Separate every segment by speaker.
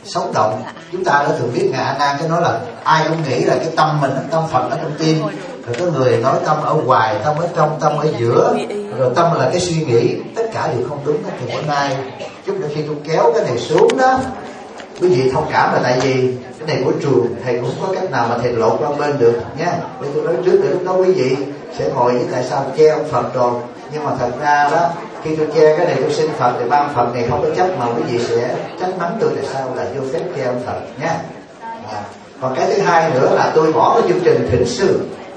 Speaker 1: sống động. Chúng ta đã thường biết Ngài A Nan cái nói là ai cũng nghĩ là cái tâm mình, tâm Phật ở trong tim, rồi có người nói tâm ở ngoài, tâm ở trong, tâm ở giữa, rồi tâm là cái suy nghĩ. Tất cả đều không đúng. Thì bữa nay chút nữa khi tôi kéo cái này xuống đó, quý vị thông cảm là tại vì cái này của trường thầy cũng có cách nào mà thầy lột qua bên được nha. Để tôi nói trước, để lúc đó quý vị sẽ ngồi với tại sao che ông Phật rồi. Nhưng mà thật ra đó, khi tôi che cái này tôi xin Phật thì ban Phật này không có chấp, mà quý vị sẽ trách mắng tôi tại sao là vô phép che ông Phật nha. Còn cái thứ hai nữa là tôi bỏ cái chương trình thỉnh sư.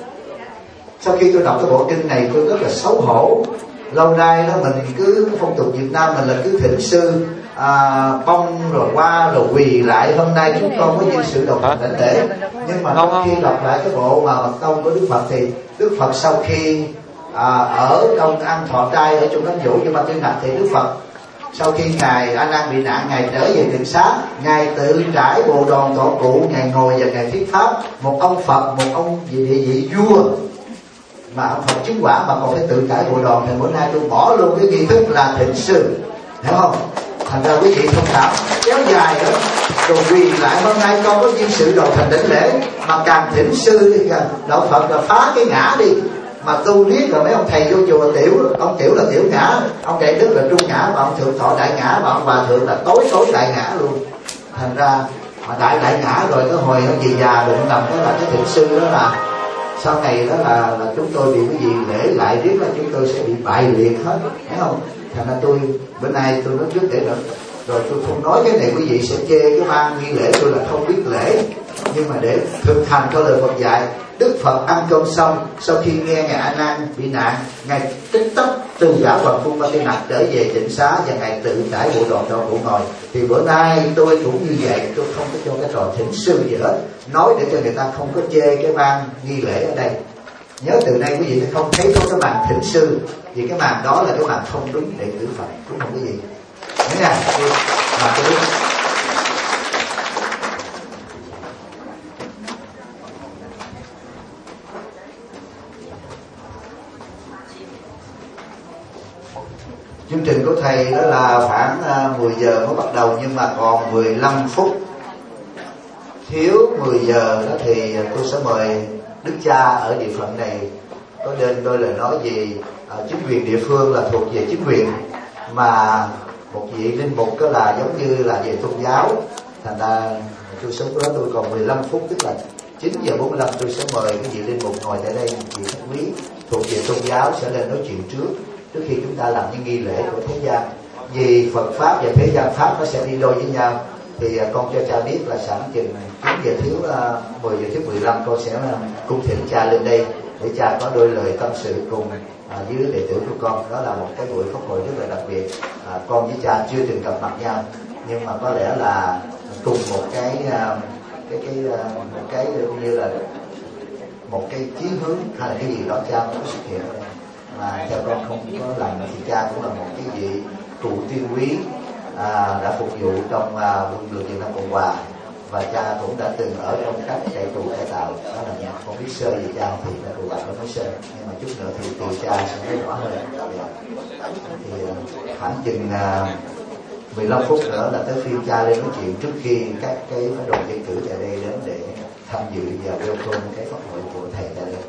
Speaker 1: Sau khi tôi đọc cái bộ kinh này tôi rất là xấu hổ. Lâu nay đó mình cứ phong tục Việt Nam mình là cứ thỉnh sư, bông rồi qua rồi quỳ lại. Hôm nay chúng con có nhân sự đầu đảnh lễ. Nhưng mà khi đọc lại cái bộ mà mật tông của Đức Phật thì Đức Phật sau khi ở trong ăn thọ trai ở trong đám dỗ như Ba Tư Nặc thì Đức Phật sau khi ngài A Nan bị nạn, ngài trở về Tịnh Xá, ngài tự trải bộ đòn thọ cụ, ngài ngồi và ngài thuyết pháp. Một ông Phật, một ông địa vị vua mà ông Phật chứng quả mà còn phải tự trải bộ đòn, thì bữa nay tôi bỏ luôn cái nghi thức là thỉnh sư, hiểu không? Thành ra quý vị thông cảm kéo dài nữa rồi quỳ lại. Hôm nay con có duyên sự đồ thành đảnh lễ, mà càng thỉnh sư thì đạo Phật là phá cái ngã đi. Mà tu riết rồi mấy ông thầy vô chùa tiểu, ông tiểu là tiểu ngã, ông đại đức là trung ngã, và ông thượng thọ đại ngã, và ông hòa thượng là tối đại ngã luôn. Thành ra mà đại ngã rồi cái hồi ông gì già đụng lầm đó là cái thỉnh sư đó là sau này đó là chúng tôi bị cái gì lễ lại riết là chúng tôi sẽ bị bại liệt hết, thấy không? Thành ra tôi bữa nay tôi nói trước để rồi tôi không nói cái này quý vị sẽ chê cái ban nghi lễ tôi là không biết lễ. Nhưng mà để thực hành theo lời Phật dạy, Đức Phật ăn cơm xong, sau khi nghe ngài A Nan bị nạn, ngài tích tắc từ giả Hoàng Cung Ba Tư Nặc trở về Tịnh Xá, và ngài tự trải bộ đòn cho cụ ngồi. Thì bữa nay tôi cũng như vậy, tôi không có cho cái trò thỉnh sư gì hết, nói để cho người ta không có chê cái ban nghi lễ ở đây. Nhớ từ nay quý vị sẽ không thấy có cái màn thỉnh sư, vì cái màn đó là cái màn không đúng đệ tử Phật, đúng không quý vị? Thế nào? Mà tôi chương trình của thầy đó là khoảng 10 giờ mới bắt đầu, nhưng mà còn 15 phút. Thiếu 10 giờ đó thì tôi sẽ mời Đức Cha ở địa phận này có đến đôi lời nói gì. Chính quyền địa phương là thuộc về chính quyền, mà một vị linh mục đó là giống như là về tôn giáo. Thành ra tôi sống đó tôi còn 15 phút, tức là 9 giờ 45 tôi sẽ mời cái vị linh mục ngồi tại đây, vị khách quý thuộc về tôn giáo sẽ lên nói chuyện trước khi chúng ta làm những nghi lễ của thế gian. Vì Phật pháp và thế gian pháp nó sẽ đi đôi với nhau. Thì con cho cha biết là sẵn chừng 9 giờ thiếu 10 giờ thiếu 15 con sẽ cung thỉnh cha lên đây để cha có đôi lời tâm sự cùng với đệ tử của con. Đó là một cái buổi pháp hội rất là đặc biệt. Con với cha chưa từng gặp mặt nhau, nhưng mà có lẽ là cùng một cái như là một cái chí hướng hay là cái gì đó cha cũng xuất hiện. Mà cha con không có làm thì cha cũng là một cái vị cụ tiên quý đã phục vụ trong quân lực Việt Nam Cộng Hòa, và cha cũng đã từng ở trong các trại tù cải tạo. Đó là nhà con biết sơ về cha thì cha cụ bà có nói sơ, nhưng mà chút nữa thì từ cha sẽ nói rõ hơn. Thì khoảng chừng 15 phút nữa là tới phiên cha lên nói chuyện, trước khi các cái phái đoàn dân cử tại đây đến để tham dự và welcome cái pháp hội của thầy tại đây.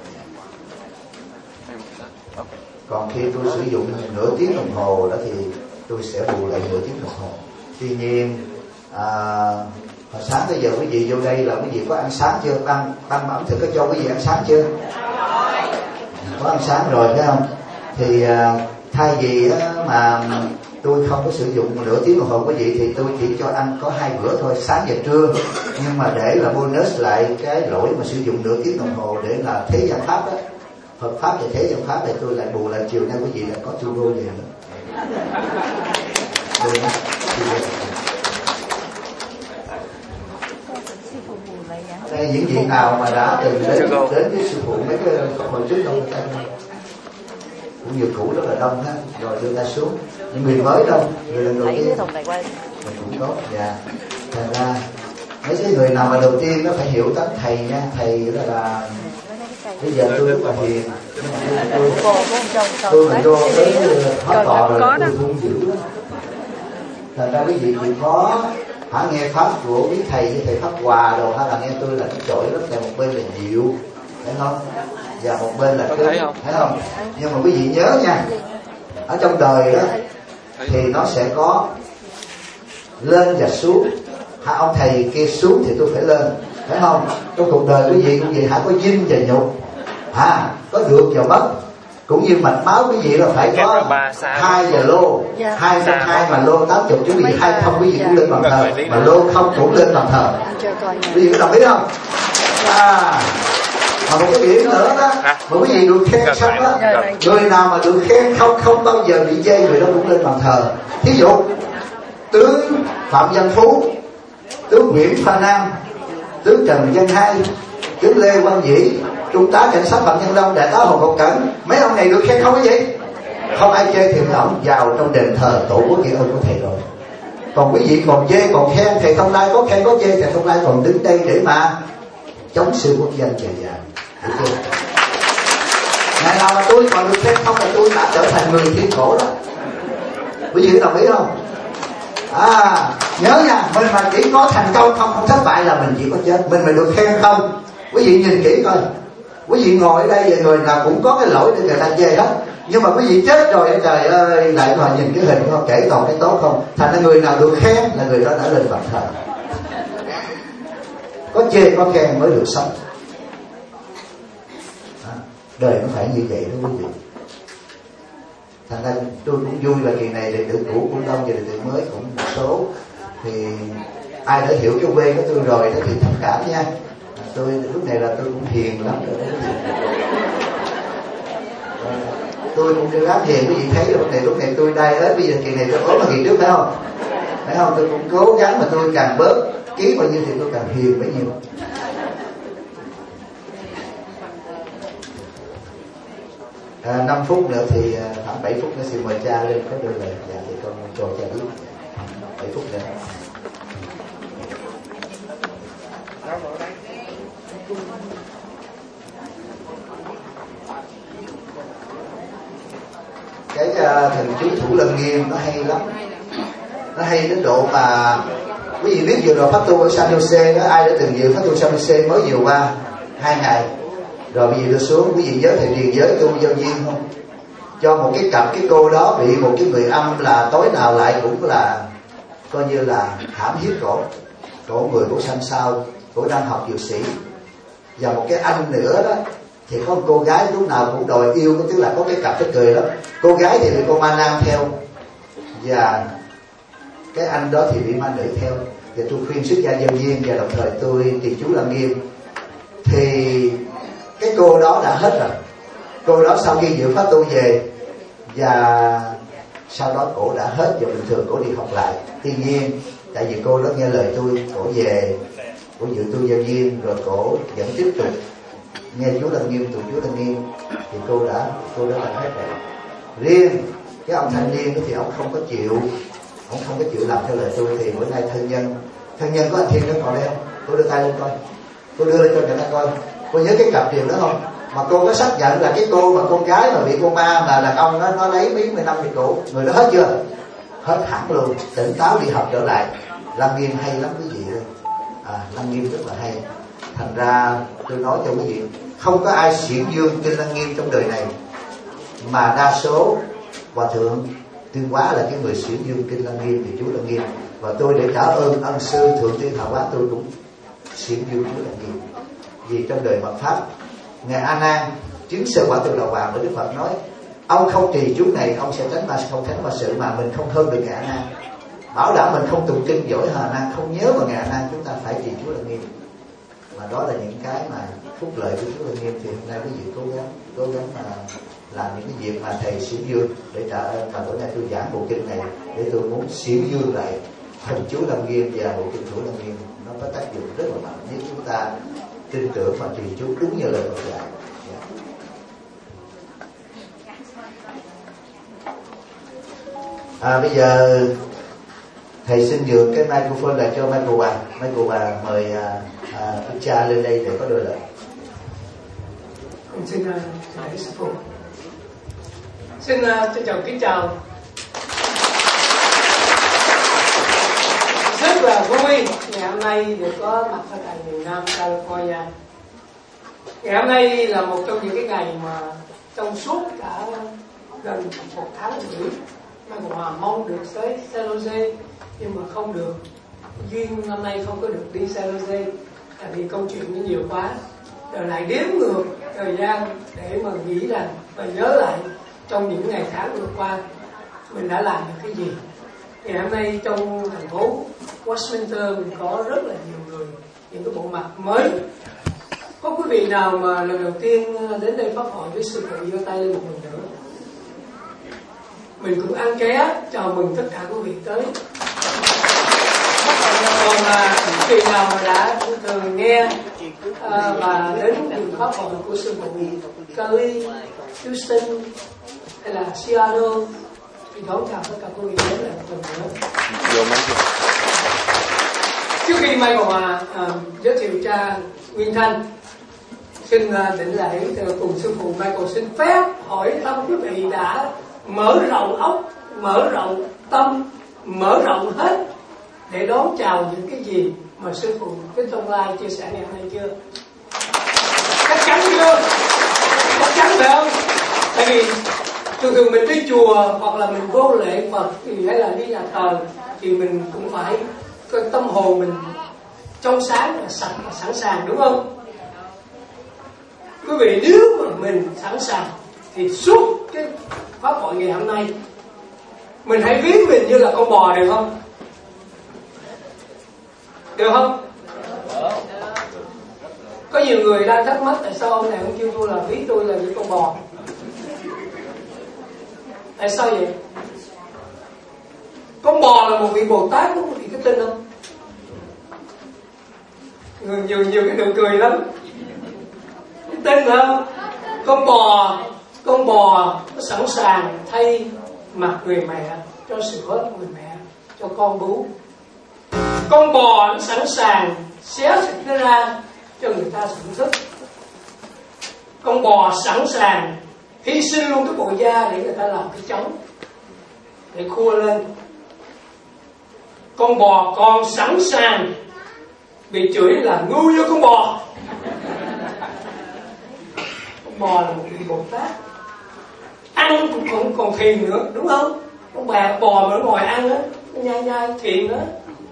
Speaker 1: Còn khi tôi sử dụng nửa tiếng đồng hồ đó thì tôi sẽ bù lại nửa tiếng đồng hồ. Tuy nhiên hồi sáng tới giờ quý vị vô đây là quý vị có ăn sáng chưa? Ban ẩm thực có cho quý vị ăn sáng chưa? Có ăn sáng rồi phải không? Thì thay vì mà tôi không có sử dụng nửa tiếng đồng hồ quý vị thì tôi chỉ cho ăn có 2 bữa thôi, sáng và trưa. Nhưng mà để là bonus lại cái lỗi mà sử dụng nửa tiếng đồng hồ để là thế gian pháp đó, Phật pháp và thế gian pháp, thì tôi lại bù lại chiều nay quý vị lại có chu đô về nữa. Đây những vị nào mà đã từng đến với sư phụ mấy cái hồi trước đâu cũng nhiều cũ rất là đông ha, rồi đưa ta xuống. Những người mới đâu, người lần đầu tiên mình cũng tốt. Dạ. Thành ra mấy cái người nào mà đầu tiên nó phải hiểu tánh thầy nha. Thầy đó là bây giờ tôi rất là hiền, tôi mà vô tới hết tò rồi tôi không giữ. Thành ra quý vị chịu khó hả, nghe pháp của quý thầy như thầy Pháp Hòa đồ, hay là nghe tôi là cái chổi rất là một bên là dịu, thấy không, và một bên là cứng, thấy không? Nhưng mà quý vị nhớ nha, ở trong đời đó thì nó sẽ có lên và xuống. Ông thầy kia xuống thì tôi phải lên, phải không? Trong cuộc đời quý vị cũng vậy, có dinh và nhục, có được và mất. Cũng như mạch máu quý vị là phải có 2 và lô, 2 trong 2 mà lô 80, quý vị 2 không quý vị cũng lên bàn thờ, mà lô không cũng lên bàn thờ. Quý vị có đồng ý không? Mà một cái điểm nữa đó, mà quý vị được khen xong đó, người nào mà được khen không bao giờ bị chê, người đó cũng lên bàn thờ. Thí dụ tướng Phạm Văn Phú, tướng Nguyễn Pha Nam, tướng Trần Văn Hai, tướng Lê Quang Vĩ, trung tá cảnh sát Phạm Nhân Long, đại tá Hồ Ngọc Cẩn, mấy ông này được khen không cái gì? Không ai chê thì mấy ông vào trong đền thờ tổ quốc nghĩa ơn của thầy rồi. Còn quý vị còn chê còn khen, thầy Thông Lai có khen có chê, thầy Thông Lai còn đứng đây để mà chống sự quốc danh trời vàng. Ngày nào mà tôi còn được khen không là tôi đã trở thành người thiên cổ đó. Quý vị đồng ý không? Nhớ nha, mình mà chỉ có thành công không thất bại là mình chỉ có chết. Mình mà được khen không, quý vị nhìn kỹ coi, quý vị ngồi ở đây và người nào cũng có cái lỗi để người ta chê hết. Nhưng mà quý vị chết rồi, trời ơi, lại mà nhìn cái hình không, kể còn cái tốt không. Thành ra người nào được khen là người đó đã lên bàn thờ. Có chê có khen mới được sống. Đời nó phải như vậy đó quý vị. Thành ra tôi cũng vui là kỳ này đệ tử cũ cũng đông và đệ tử mới cũng một số. Thì ai đã hiểu cái quê của tôi rồi đó thì thông cảm nha. Tôi lúc này là tôi cũng hiền lắm rồi đấy. Tôi cũng chưa dám hiền, quý vị thấy rồi. Lúc này tôi đai hết, bây giờ kỳ này tôi ốm mà kỳ trước phải không? Phải không? Tôi cũng cố gắng mà tôi càng bớt ký bao nhiêu thì tôi càng hiền bấy nhiêu. 5 phút nữa thì khoảng 7 phút nữa xin mời cha lên có đôi lời. Dạ thì con cho cha biết 7 phút nữa. Cái thần chú Thủ Lăng Nghiêm nó hay lắm, nó hay đến độ mà quý vị biết vừa rồi pháp tu ở San Jose đó, ai đã từng dự pháp tu San Jose mới vừa qua 2 ngày rồi, bây giờ đưa xuống quý vị nhớ thầy Điền giới tu giao duyên không? Cho một cái cặp cái cô đó bị một cái người âm là tối nào lại cũng là coi như là hãm hiếp cổ người của sanh sao, cổ đang học dược sĩ. Và một cái anh nữa đó thì có một cô gái lúc nào cũng đòi yêu, tức là có cái cặp cái cười lắm. Cô gái thì bị con ma nam theo và cái anh đó thì bị ma nữ theo. Và tôi khuyên xuất gia giao duyên và đồng thời tôi trì chú Lăng Nghiêm. Thì cái cô đó đã hết rồi. Cô đó sau khi dự pháp tu về và sau đó cổ đã hết và bình thường cổ đi học lại. Tuy nhiên tại vì cô đó nghe lời tôi, cổ về cổ dự tu giao duyên rồi cổ vẫn tiếp tục nghe chú Lăng Nghiêm, tụng chú Lăng Nghiêm thì cô đã là hết rồi. Riêng cái ông thanh niên thì ông không có chịu làm theo lời tôi. Thì bữa nay thân nhân có anh Thiên nó còn đây không? Cô đưa tay lên coi, cô đưa lên cho người ta coi. Cô nhớ cái cặp điều đó không? Mà cô có xác nhận là cái cô mà con gái mà bị cô ma là đàn ông nó lấy mấy mươi năm thì cổ người đó hết chưa? Hết hẳn luôn, tỉnh táo đi học trở lại. Lăng Nghiêm hay lắm quý vị ơi. Lăng Nghiêm rất là hay. Thành ra tôi nói cho quý vị, không có ai xiển dương kinh Lăng Nghiêm trong đời này, mà đa số hòa thượng Tuyên Hóa là cái người xiển dương kinh Lăng Nghiêm thì chú Lăng Nghiêm. Và tôi để trả ơn ân sư Thượng Tiên Hạ Hóa, tôi cũng xiển dương chú Lăng Nghiêm. Vì trong đời Mật pháp, ngài A Nan chứng sơ quả tự đầu vàng, Đức Phật nói ông không trì chú này ông sẽ không tránh ma sự, mà mình không hơn được ngài A Nan. Bảo đảm mình không tụng kinh giỏi Hà Nan, không nhớ vào ngài A Nan, chúng ta phải trì chú Lăng Nghiêm. Mà đó là những cái mà phúc lợi của chú Lăng Nghiêm. Thì hôm nay quý vị cố gắng mà làm những cái việc mà thầy xiển dương để trả ơn. Và bữa nay tôi giảng bộ kinh này để tôi muốn xiển dương lại thần chú Lăng Nghiêm và bộ kinh Thủ Lăng Nghiêm. Nó có tác dụng rất là mạnh nếu chúng ta tin tưởng và trì chú đúng như lời Phật dạy. Bây giờ thầy xin nhường cái microphone lại cho Michael Hoàng. Michael Hoàng mời ông cha lên đây để có đôi lời.
Speaker 2: Xin thầy sư phụ. Xin kính chào
Speaker 3: Rất là vui ngày hôm nay được có mặt ở tại miền Nam California. Ngày hôm nay là một trong những cái ngày mà trong suốt cả gần 1 tháng rưỡi Mai Cộng Hòa mong được tới San Jose nhưng mà không được. Duyên năm nay không có được đi San Jose tại vì câu chuyện nó nhiều quá. Rồi lại đếm ngược thời gian để mà nghĩ rằng và nhớ lại trong những ngày tháng vừa qua mình đã làm được cái gì. Ngày hôm nay trong thành phố Westminster mình có rất là nhiều người, những cái bộ mặt mới. Có quý vị nào mà lần đầu tiên đến đây pháp hội với sư phụ giơ tay lên một lần nữa? Mình cũng ăn ké chào mừng tất cả quý vị tới. Còn quý vị nào mà đã thường nghe và đến những pháp hội của sư phụ Cali, Houston hay là Seattle thì đón chào tất cả quý vị đến lại một lần nữa. Trước khi Mai Cộng Hòa giới thiệu cha Nguyên Thanh, xin định lễ cùng sư phụ Michael xin phép hỏi thăm quý vị đã mở rộng óc, mở rộng tâm, mở rộng hết để đón chào những cái gì mà sư phụ Kính Tông Lai chia sẻ ngày hôm nay chưa? Chắc chắn chưa? Chắc chắn phải không? Tại vì thường mình đi chùa hoặc là mình vô lễ Phật thì hay là đi nhà thờ thì mình cũng phải cái tâm hồn mình trong sáng và sạch và sẵn sàng, đúng không? Quý vị, nếu mà mình sẵn sàng thì suốt cái pháp hội ngày hôm nay mình hãy ví mình như là con bò, được không? Được không? Có nhiều người đang thắc mắc tại sao ông này ông kêu tôi là ví tôi là như con bò. Tại sao vậy? Con bò là một vị Bồ Tát, có một vị cái tin không? Nhiều cái nụ cười lắm. Cái tin phải không? Con bò nó sẵn sàng thay mặt người mẹ, cho sữa người mẹ, cho con bú. Con bò nó sẵn sàng xé thịt nó ra cho người ta thưởng thức. Con bò sẵn sàng hy sinh luôn cái bộ da để người ta làm cái trống để khua lên. Con bò còn sẵn sàng bị chửi là ngu như con bò. Con bò là một vị Bồ Tát, ăn cũng còn thiền nữa, đúng không? Con bò mà nó ngồi ăn á, nó nhai thiền đó.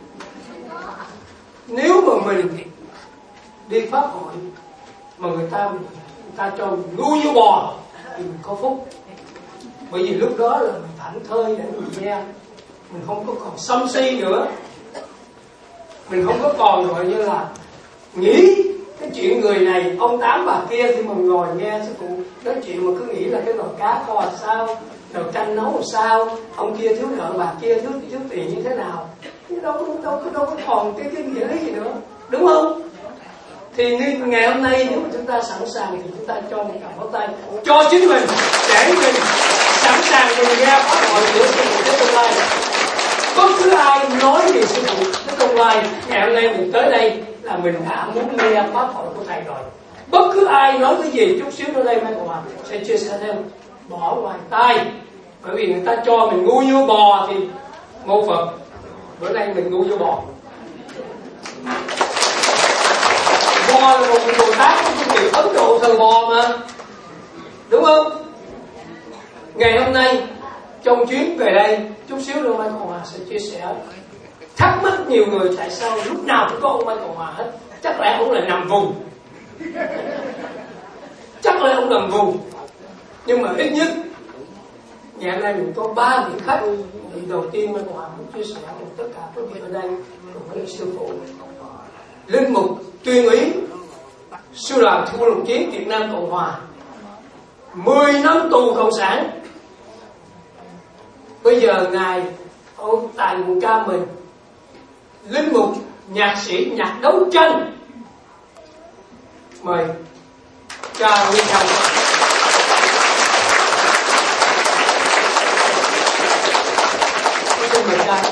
Speaker 3: Nếu mà mình đi pháp hội mà người ta cho mình ngu như bò thì mình có phúc. Bởi vì lúc đó là mình thảnh thơi để mình nghe, mình không có còn sân si nữa, mình không có còn gọi như là nghĩ cái chuyện người này ông tám bà kia. Khi mà ngồi nghe sư phụ nói chuyện mà cứ nghĩ là cái nồi cá kho là sao, nồi canh nấu là sao, ông kia thiếu nợ bà kia thiếu tiền như thế nào, đâu có còn cái nghĩa lý gì nữa, đúng không? Thì ngày hôm nay nếu mà chúng ta sẵn sàng thì chúng ta cho một cặp pháo tay cho chính mình để mình sẵn sàng mình ra pháp hội của sư phụ Thích Công Lai. Bất cứ ai nói về sư phụ Thích Công Lai, ngày hôm nay mình tới đây là mình đã muốn nghe pháp hội của thầy rồi. Bất cứ ai nói cái gì chút xíu nữa đây Mai Cộng Hòa sẽ chia sẻ thêm, bỏ ngoài tai. Bởi vì người ta cho mình ngu như bò thì mô Phật, bữa nay mình ngu như bò. Bò là một vị Bồ Tát của phương tiện Ấn Độ thờ bò mà, đúng không? Ngày hôm nay trong chuyến về đây chút xíu nữa Mai Cộng Hòa sẽ chia sẻ. Thắc mắc nhiều người tại sao lúc nào cũng có ông Mai Cộng Hòa hết. Chắc lẽ ông là nằm vùng, chắc lẽ ông nằm vùng. Nhưng mà ít nhất ngày hôm nay mình có 3 vị khách. Thì đầu tiên Mai Cộng Hòa muốn chia sẻ cùng tất cả quý vị ở đây cùng với sư phụ linh mục tuyên úy sư đoàn Thủ Lục Chiến Việt Nam Cộng Hòa, 10 năm tù cộng sản. Bây giờ ngài ở tại nguồn ca mình, linh mục nhạc sĩ nhạc đấu tranh. Mời cha Nguyên Thanh. Xin mời cha.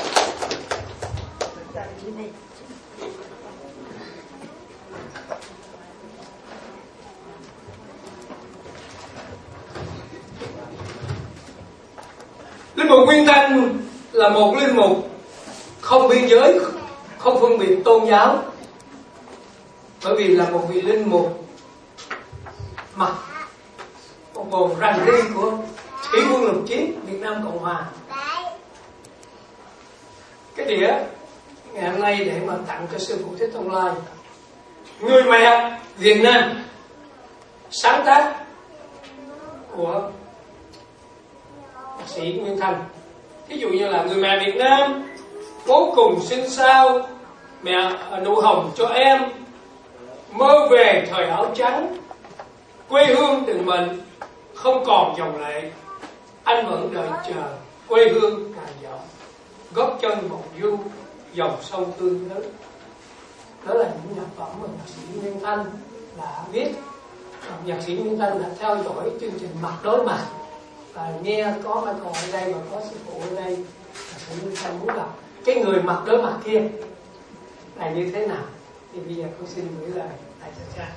Speaker 3: Linh mục Nguyên Thanh là một linh mục không biên giới, không phân biệt tôn giáo, bởi vì là một vị linh mục mặc một bộ rằn ri của Thủy quân lục chiến Việt Nam Cộng Hòa. Cái đĩa ngày hôm nay để mà tặng cho sư phụ Thích Thông Lai, người mẹ Việt Nam, sáng tác của nhạc sĩ Nguyên Thanh. Ví dụ như là người mẹ Việt Nam, cố cùng sinh sao, mẹ nụ hồng cho em, mơ về thời áo trắng, quê hương đừng mệnh không còn dòng lệ, anh vẫn đợi chờ quê hương càng giàu, gót chân bồng du dòng sông tương lớn. Đó là những nhạc phẩm mà nhạc sĩ Nguyên Thanh đã viết. Nhạc sĩ Nguyên Thanh đã theo dõi chương trình Mặt Đối Mặt và nghe có Michael ở đây và có sư phụ ở đây. Nhạc sĩ Nguyên Thanh muốn gặp cái người mặt đối mặt kia là như thế nào. Thì bây giờ con xin gửi lời thầy cho cha.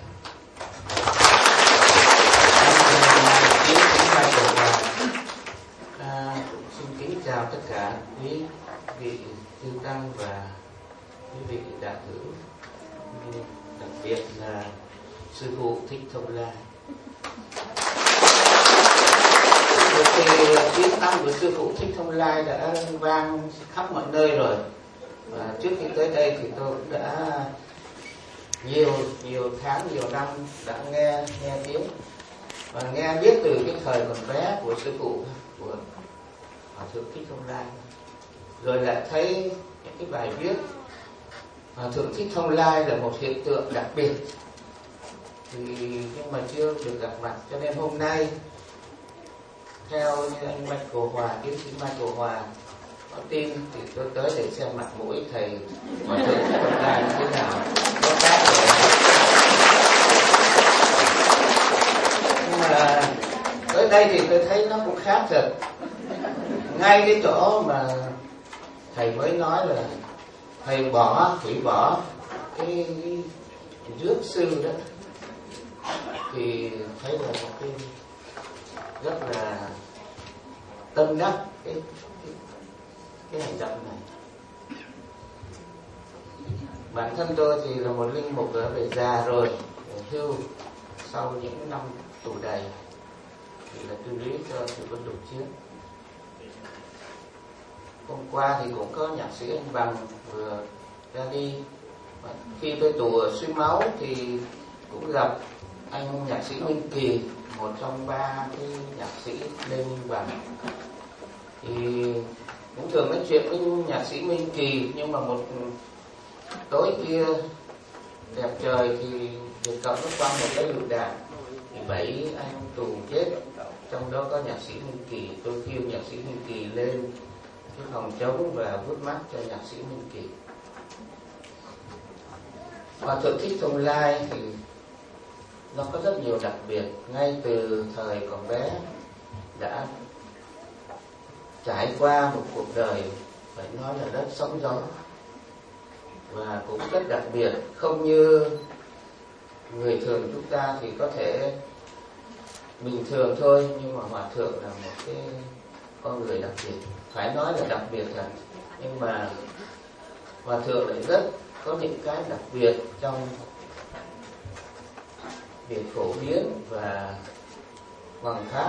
Speaker 4: Xin kính chào tất cả quý vị chư tăng và quý vị đạo hữu, đặc biệt là sư phụ Thích Thông Lai. Tiếng tăm của sư phụ Thích Thông Lai đã vang khắp mọi nơi rồi, và trước khi tới đây thì tôi cũng đã nhiều tháng, nhiều năm đã nghe tiếng và nghe biết từ cái thời còn bé của sư phụ, của Hòa thượng Thích Thông Lai, rồi lại thấy những cái bài viết. Hòa thượng Thích Thông Lai là một hiện tượng đặc biệt, nhưng mà chưa được gặp mặt, cho nên hôm nay theo như anh Michael Hòa, tiến sĩ Michael Hòa có tin thì tôi tới để xem mặt mũi thầy Hòa thượng Thích Thông Lai như thế nào, có khác rồi. Nhưng mà tới đây thì tôi thấy nó cũng khác thật. Ngay cái chỗ mà thầy mới nói là thầy hủy bỏ cái rước sư đó, thì thấy là một cái rất là tâm đắc cái hành động này. Bản thân tôi thì là một linh mục đã về già rồi, về hưu sau những năm tù đầy, thì là tư lý cho sự quân lục chiến. Hôm qua thì cũng có nhạc sĩ anh Bằng vừa ra đi. Khi tôi tù ở Suối Máu thì cũng gặp anh nhạc sĩ Minh Kỳ, một trong ba cái nhạc sĩ Lê Minh Bằng. Thì cũng thường nói chuyện với nhạc sĩ Minh Kỳ, nhưng mà một tối kia đẹp trời thì Việt Cộng nó quăng một cái lựu đạn, thì 7 anh tù chết, trong đó có nhạc sĩ Minh Kỳ. Tôi kêu nhạc sĩ Minh Kỳ lên cái phòng trống và vuốt mắt cho nhạc sĩ Minh Kỳ. Hòa thượng Thích Thông Lai thì nó có rất nhiều đặc biệt. Ngay từ thời còn bé đã trải qua một cuộc đời phải nói là rất sóng gió, và cũng rất đặc biệt. Không như người thường chúng ta thì có thể bình thường thôi, nhưng mà Hòa thượng là một cái con người đặc biệt, phải nói là đặc biệt thật. Nhưng mà Hòa thượng lại rất có những cái đặc biệt trong việc phổ biến và hoằng pháp.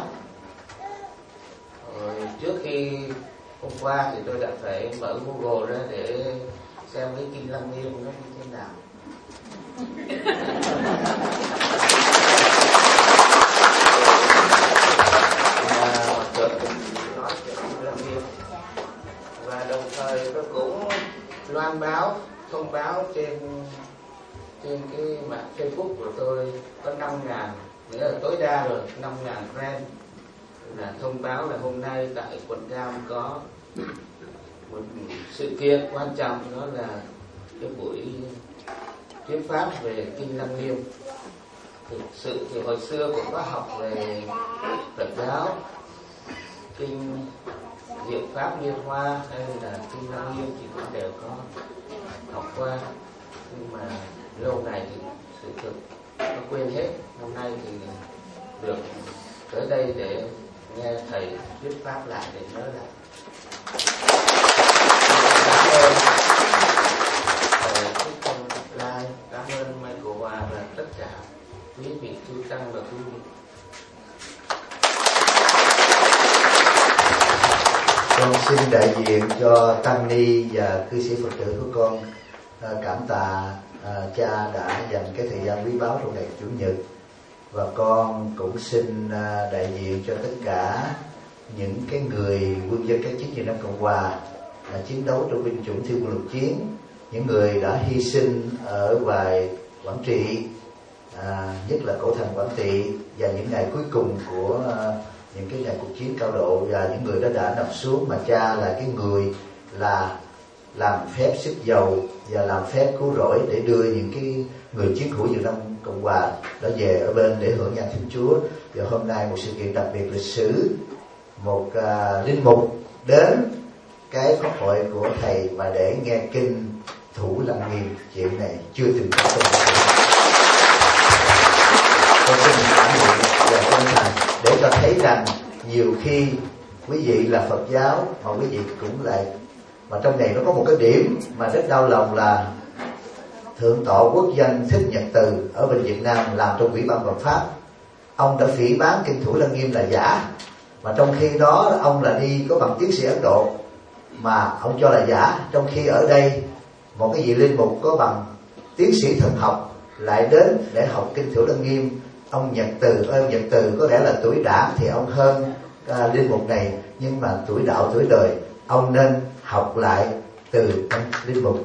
Speaker 4: Trước khi hôm qua thì tôi đã phải mở Google ra để xem cái Kinh Lăng Nghiêm nó như thế nào. Nói chuyện Kinh Lăng Nghiêm, và đồng thời tôi cũng loan báo, thông báo trên cái mạng Facebook của tôi có 5.000, nghĩa là tối đa rồi 5.000 friend, là thông báo là hôm nay tại quận Cam có một sự kiện quan trọng, đó là cái buổi thuyết pháp về Kinh Lăng Nghiêm. Thực sự thì hồi xưa cũng có học về Phật giáo, Kinh Diệu Pháp Liên Hoa hay là Kinh Lăng Nghiêm thì cũng đều có học qua, nhưng mà lâu này thì sự thực nó quên hết. Hôm nay thì được tới đây để nghe thầy thuyết pháp lại, để nhớ lại. tất cả quý vị chư tăng và quý vị.
Speaker 1: Con xin đại diện cho tăng ni và cư sĩ Phật tử của con cảm tạ cha đã dành cái thời gian quý báu trong ngày Chủ nhật, và con cũng xin đại diện cho tất cả những cái người quân dân các chiến miền Nam Cộng Hòa chiến đấu trong binh chủng Thiên Quân Lục Chiến, những người đã hy sinh ở ngoài Quảng Trị, nhất là cổ thành Quảng Trị, và những ngày cuối cùng của những cái ngày cuộc chiến cao độ, và những người đã nằm xuống, mà cha là cái người là làm phép sức dầu và làm phép cứu rỗi để đưa những cái người chiến hữu Việt Nam Cộng Hòa đã về ở bên để hưởng nhang Thiên Chúa. Và hôm nay một sự kiện đặc biệt lịch sử, một linh mục đến cái pháp hội của thầy mà để nghe kinh Thủ Lăng Nghiêm, chuyện này chưa từng có trong lịch sử. Con xin cảm ơn và chân thành để cho thấy rằng nhiều khi quý vị là Phật giáo mà quý vị cũng lại, mà trong này nó có một cái điểm mà rất đau lòng là Thượng tọa quốc danh Thích Nhật Từ ở bên Việt Nam làm trong Ủy ban Luật pháp, ông đã phỉ báng kinh Thủ Lăng Nghiêm là giả, mà trong khi đó ông là đi có bằng tiến sĩ Ấn Độ mà ông cho là giả, trong khi ở đây một cái vị linh mục có bằng tiến sĩ thần học lại đến để học kinh Thủ Lăng Nghiêm. Ông Nhật Từ có lẽ là tuổi đảng thì ông hơn linh mục này, nhưng mà tuổi đạo tuổi đời ông nên học lại từ ông linh mục.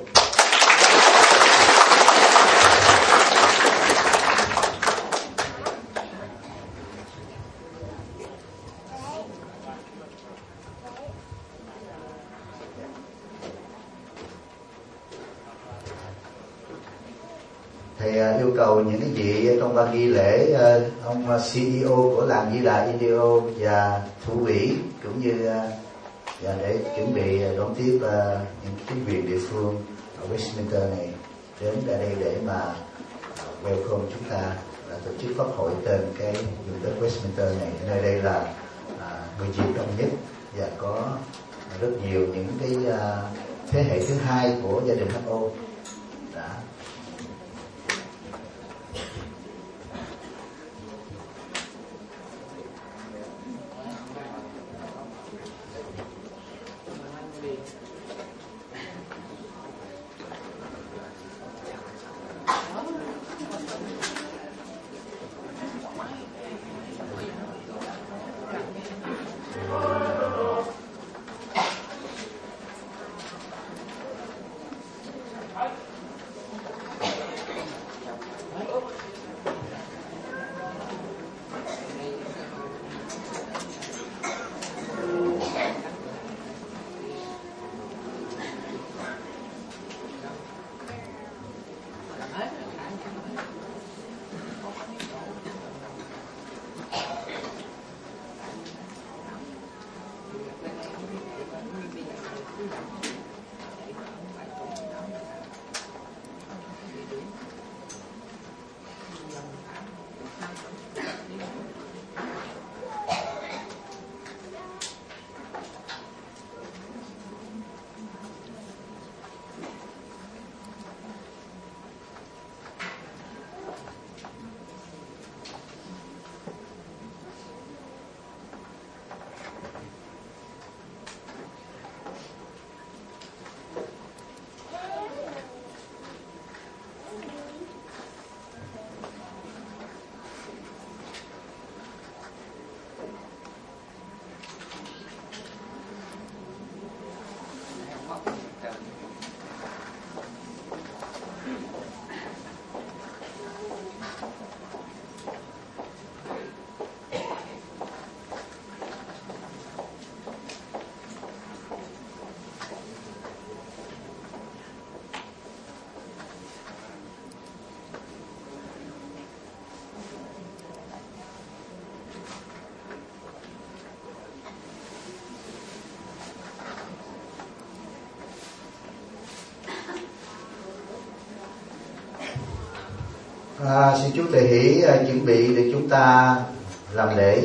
Speaker 1: Thầy yêu cầu những cái vị trong ban nghi lễ, ông CEO của làng Di Đà Indio và thủ ủy cũng như để chuẩn bị đón tiếp những chính quyền địa phương ở Westminster này đến đây để mà welcome chúng ta tổ chức pháp hội tên cái vùng đất Westminster này. Nơi đây là người Việt đông nhất và có rất nhiều những cái thế hệ thứ hai của gia đình HO đã. Xin chú Tề Hỷ chuẩn bị để chúng ta làm lễ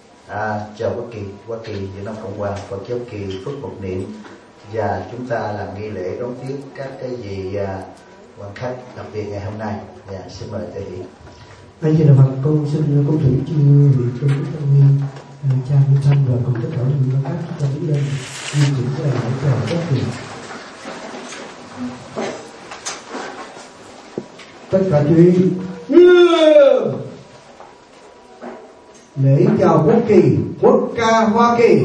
Speaker 1: chào Hoa Kỳ Việt Nam Cộng Hòa Phật giáo Kỳ Phước Một Niệm, và chúng ta làm nghi lễ đón tiếp các cái vị quan khách đặc biệt ngày hôm nay. Xin mời thầy Hiển.
Speaker 5: Bây giờ là mặt con xin công thủy chư vị trong chúng ta nguyên cha Minh Thanh và cùng tất cả những người khác chúng ta đứng lên di chuyển về lễ chào các vị. Tất cả quý lễ chào quốc kỳ, quốc ca Hoa Kỳ.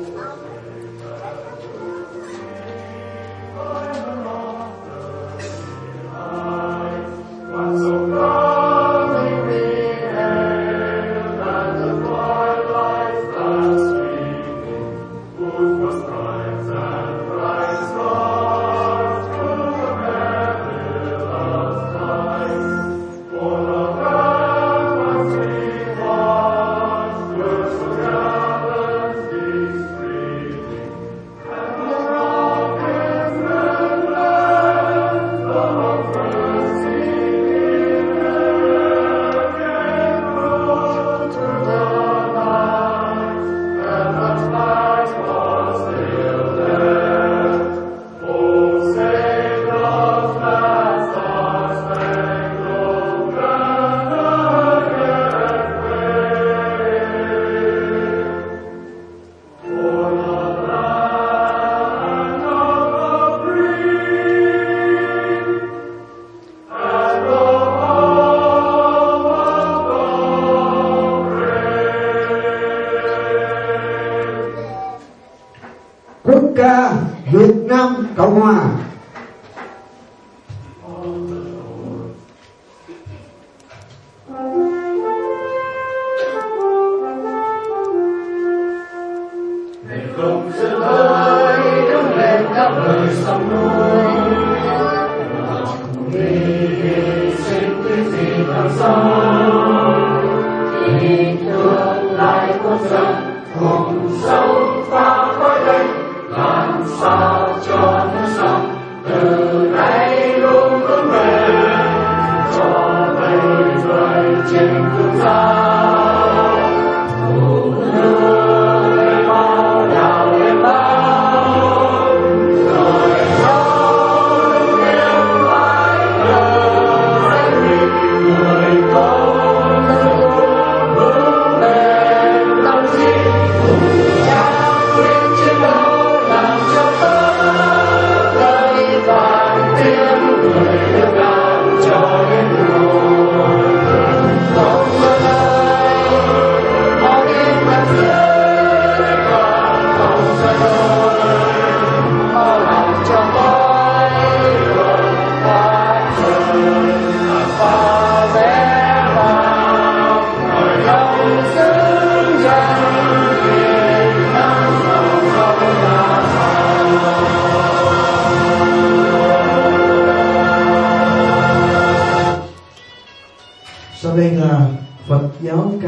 Speaker 5: Việt Nam Cộng Hòa.
Speaker 2: Không giữ hơi đứng lên khắp nơi sông núi, vì hy sinh cái gì càng sâu, thì tương lai quốc dân cùng sống qua khói đây, làm sao cho nước sông từ nay luôn vững bền, cho mấy người trên phương xa.
Speaker 5: Sau đây là Phật giáo ca.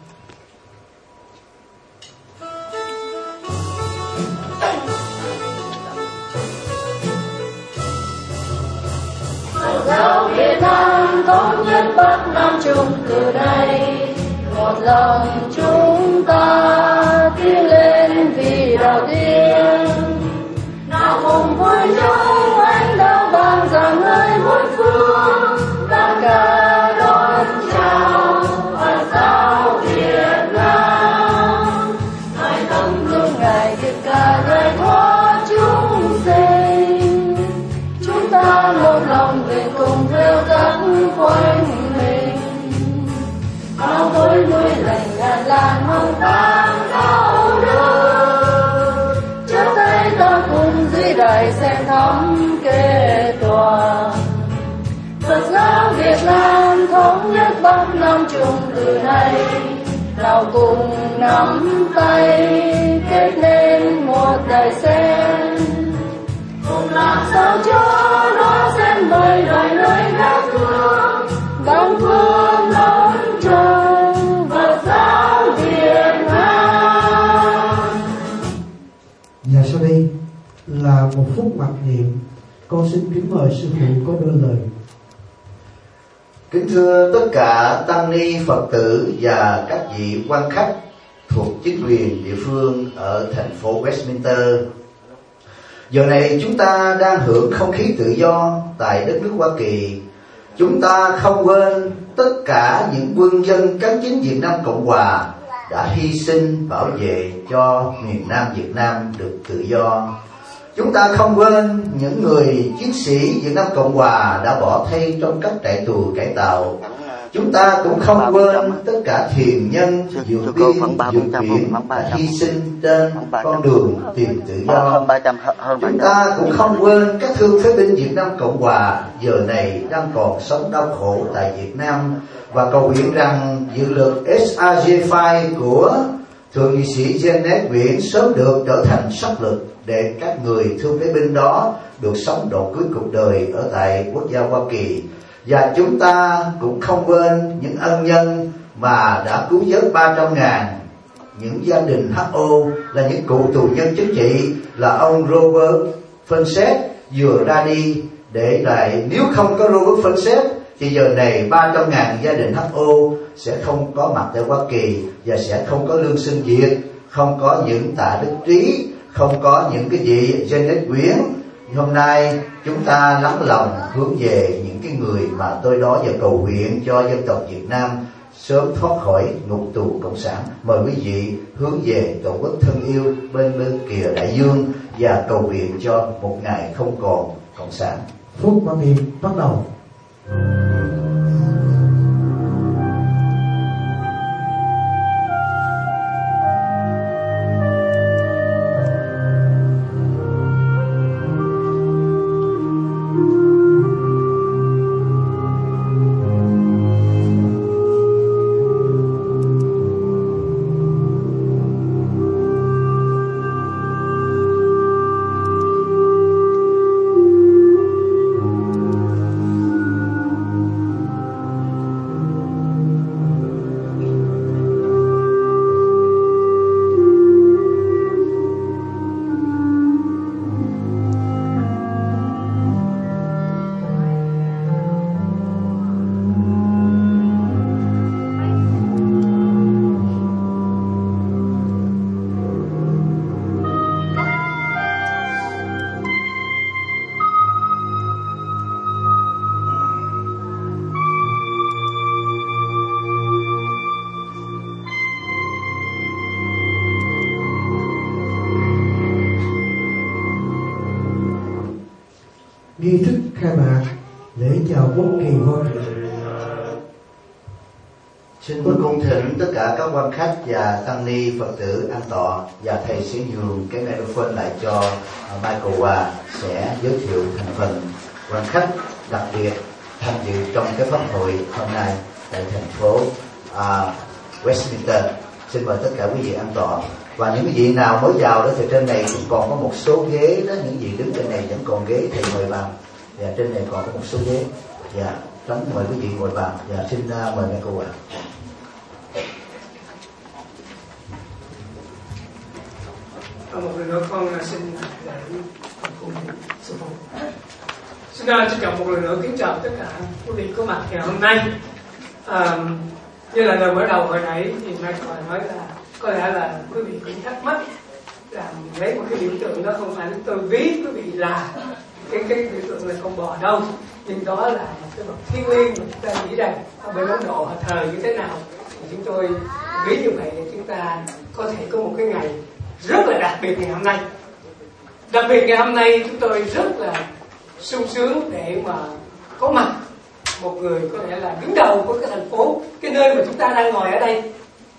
Speaker 2: Phật giáo Việt Nam thống nhất Bắc Nam Trung từ đây, một lòng chúng ta tiến lên vì đạo tiên. Nào cùng với nhau ánh đao vàng rạng ngời muôn phương, tất cả đón chào Phật giáo Việt Nam. Hãy tấm gương Ngài Việt cả đời thoát chúng sinh, chúng ta một lòng về cùng theo dắt quanh mình. Bao tối núi lành ngàn làn hồng vang đau đớn, chắp tay ta cùng dưới đài xem thắm kê tòa. Phật giáo Việt Nam thống nhất Bắc Nam Trung từ nay, nào cùng nắm tay kết nên một đài sen, cùng làm sao cho nó sen vời đời nơi ngát hương, vang phương đón chờ Phật giáo Việt Nam.
Speaker 5: Và sau đây là một phút mặc niệm. Con xin kính mời sư phụ có đôi lời.
Speaker 1: Kính thưa tất cả tăng ni Phật tử và các vị quan khách thuộc chính quyền địa phương ở thành phố Westminster. Giờ này chúng ta đang hưởng không khí tự do tại đất nước Hoa Kỳ. Chúng ta không quên tất cả những quân dân cán chính Việt Nam Cộng Hòa đã hy sinh bảo vệ cho miền Nam Việt Nam được tự do. Chúng ta không quên những người chiến sĩ Việt Nam Cộng Hòa đã bỏ thay trong các trại tù cải tạo. Chúng ta cũng không quên tất cả thiền nhân, vượt biên, vượt biển đã hy sinh trên con đường tìm tự do. Chúng ta cũng không quên các thương phế binh Việt Nam Cộng Hòa giờ này đang còn sống đau khổ tại Việt Nam, và cầu nguyện rằng dự luật SRG5 của Thượng nghị sĩ Janet Nguyễn sớm được trở thành sắc lực để các người thương phế binh đó được sống đoạn cuối cuộc đời ở tại quốc gia Hoa Kỳ. Và chúng ta cũng không quên những ân nhân mà đã cứu vớt 300.000 những gia đình HO, là những cựu tù nhân chính trị, là ông Robert Fenset vừa ra đi để lại. Nếu không có Robert Fenset thì giờ này 300.000 gia đình HO sẽ không có mặt tại Hoa Kỳ, và sẽ không có Lương Sinh Việt, không có những Tạ Đức Trí, không có những cái vị Janet Nguyễn. Hôm nay chúng ta lắng lòng hướng về những cái người mà tôi đó, và cầu nguyện cho dân tộc Việt Nam sớm thoát khỏi ngục tù cộng sản. Mời quý vị hướng về tổ quốc thân yêu bên kia đại dương và cầu nguyện cho một ngày không còn cộng sản.
Speaker 5: Phút quan niệm bắt đầu. Nghi thức khai mạc lễ chào quốc kỳ Hoa Kỳ.
Speaker 1: Xin cung thỉnh tất cả các quan khách và tăng ni Phật tử an tọa, và thầy sẽ nhường cái microphone lại cho Michael Hòa sẽ giới thiệu thành phần quan khách đặc biệt tham dự trong cái pháp hội hôm nay tại thành phố Westminster. Xin mời tất cả quý vị an tọa. Và những cái vị nào mới vào đó thì trên này cũng còn có một số ghế đó, những vị đứng trên này vẫn còn ghế, thầy mời vào. Và trên này còn có một số ghế. Dạ, tránh mời quý vị ngồi vào. Dạ, xin mời mấy cô ạ.
Speaker 3: Một lần nữa con xin lại cùng sư phụ. Xin trân trọng một lần nữa kính chào tất cả quý vị có mặt ngày hôm nay. Như là lời mở đầu hồi nãy thì Michael nói là có lẽ là quý vị cũng thắc mắc là lấy một cái biểu tượng đó không phải tôi ví quý vị là cái biểu tượng là con bò đâu, nhưng đó là một cái bậc thiên liêng mà chúng ta nghĩ rằng ở bên Ấn Độ họ thờ như thế nào thì chúng tôi ví như vậy để chúng ta có thể có một cái ngày rất là đặc biệt ngày hôm nay. Đặc biệt ngày hôm nay chúng tôi rất là sung sướng để mà có mặt một người có lẽ là đứng đầu của cái thành phố, cái nơi mà chúng ta đang ngồi ở đây.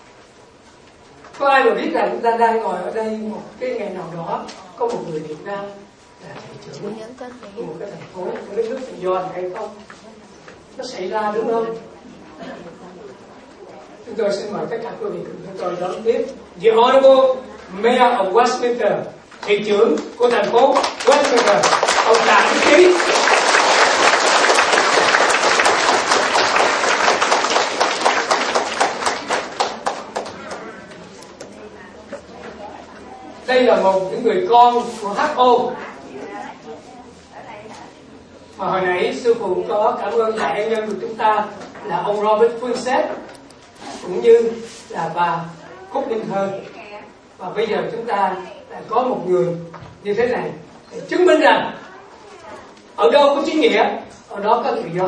Speaker 3: Có ai mà biết rằng chúng ta đang ngồi ở đây một cái ngày nào đó có một người Việt Nam là thầy trưởng của một cái thành phố, một đất nước tự do hay không? Nó xảy ra đúng không? Chúng tôi xin mời tất cả quý vị cùng chúng tôi đón tiếp The Honorable Mayor of Westminster, thị trưởng của thành phố Westminster, ông Tạ Đức Trí. Đây là một những người con của HO mà hồi nãy sư phụ có cảm ơn đại ân nhân của chúng ta là ông Robert Fenset cũng như là bà Cúc Minh Thơ. Và bây giờ chúng ta đã có một người như thế này để chứng minh rằng ở đâu có chính nghĩa, ở đó có tự do.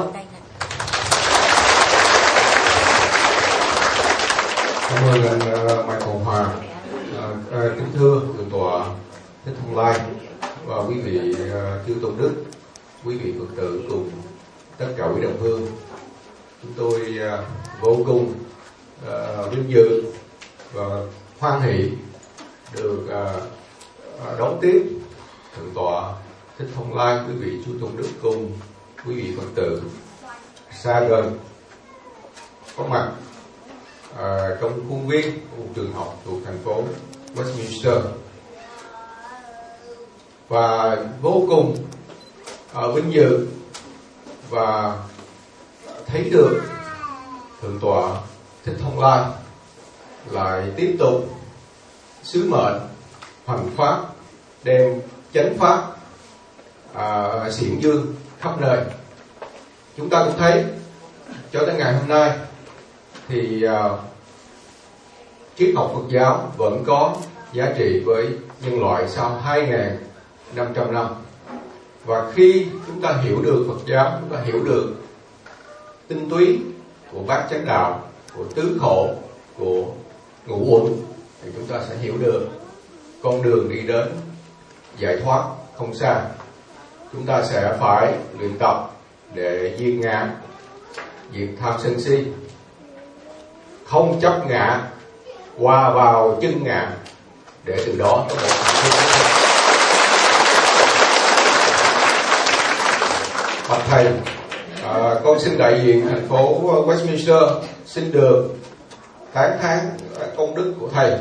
Speaker 6: Cảm ơn anh Michael Hòa. Kính thưa Thượng tọa Thích Thông Lai và quý vị chư tôn đức, quý vị Phật tử cùng tất cả quý đồng hương, chúng tôi vô cùng vinh dự và hoan hỷ được đón tiếp Thượng tọa Thích Thông Lai, quý vị chư tôn đức cùng quý vị Phật tử xa gần có mặt trong khuôn viên của một trường học thuộc thành phố Westminster, và vô cùng vinh dự và thấy được Thượng tọa Thích Thông Lai lại tiếp tục sứ mệnh hoằng pháp, đem chánh pháp xiển dương khắp nơi. Chúng ta cũng thấy cho tới ngày hôm nay thì triết học Phật giáo vẫn có giá trị với nhân loại sau 2.500 năm. Và khi chúng ta hiểu được Phật giáo, chúng ta hiểu được tinh túy của bát chánh đạo, của tứ khổ, của ngũ uẩn, thì chúng ta sẽ hiểu được con đường đi đến giải thoát không xa. Chúng ta sẽ phải luyện tập để diệt ngã, diệt tham sân si, không chấp ngã, hòa vào chân ngã, để từ đó có một hạnh phúc. Bạch thầy, con xin đại diện thành phố Westminster xin được tán thán công đức của thầy.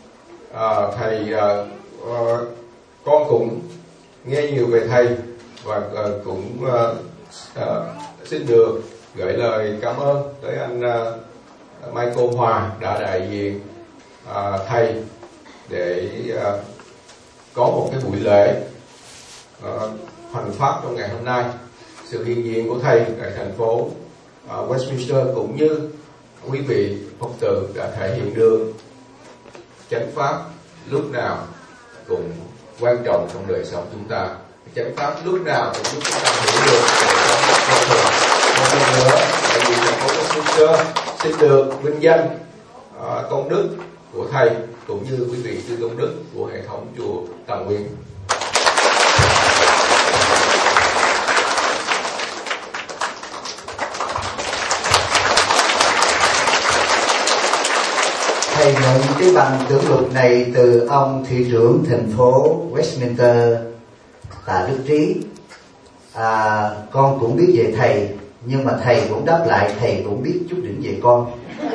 Speaker 6: Con cũng nghe nhiều về thầy và cũng xin được gửi lời cảm ơn tới anh Michael Hòa đã đại diện thầy để có một cái buổi lễ hoằng pháp trong ngày hôm nay. Sự hiện diện của thầy tại thành phố Westminster cũng như quý vị Phật tử đã thể hiện được chánh pháp lúc nào cũng quan trọng trong đời sống chúng ta. Chánh pháp lúc nào cũng giúp chúng ta hiểu được đời sống. Một lần nữa, đại diện thành phố Westminster xin được vinh danh công đức của thầy cũng như quý vị chư tôn đức của hệ thống chùa Tàm Nguyên.
Speaker 1: Thầy nhận cái bằng tưởng lục này từ ông thị trưởng thành phố Westminster Tạ Đức Trí. Con cũng biết về thầy, nhưng mà thầy cũng đáp lại thầy cũng biết chút đỉnh về con.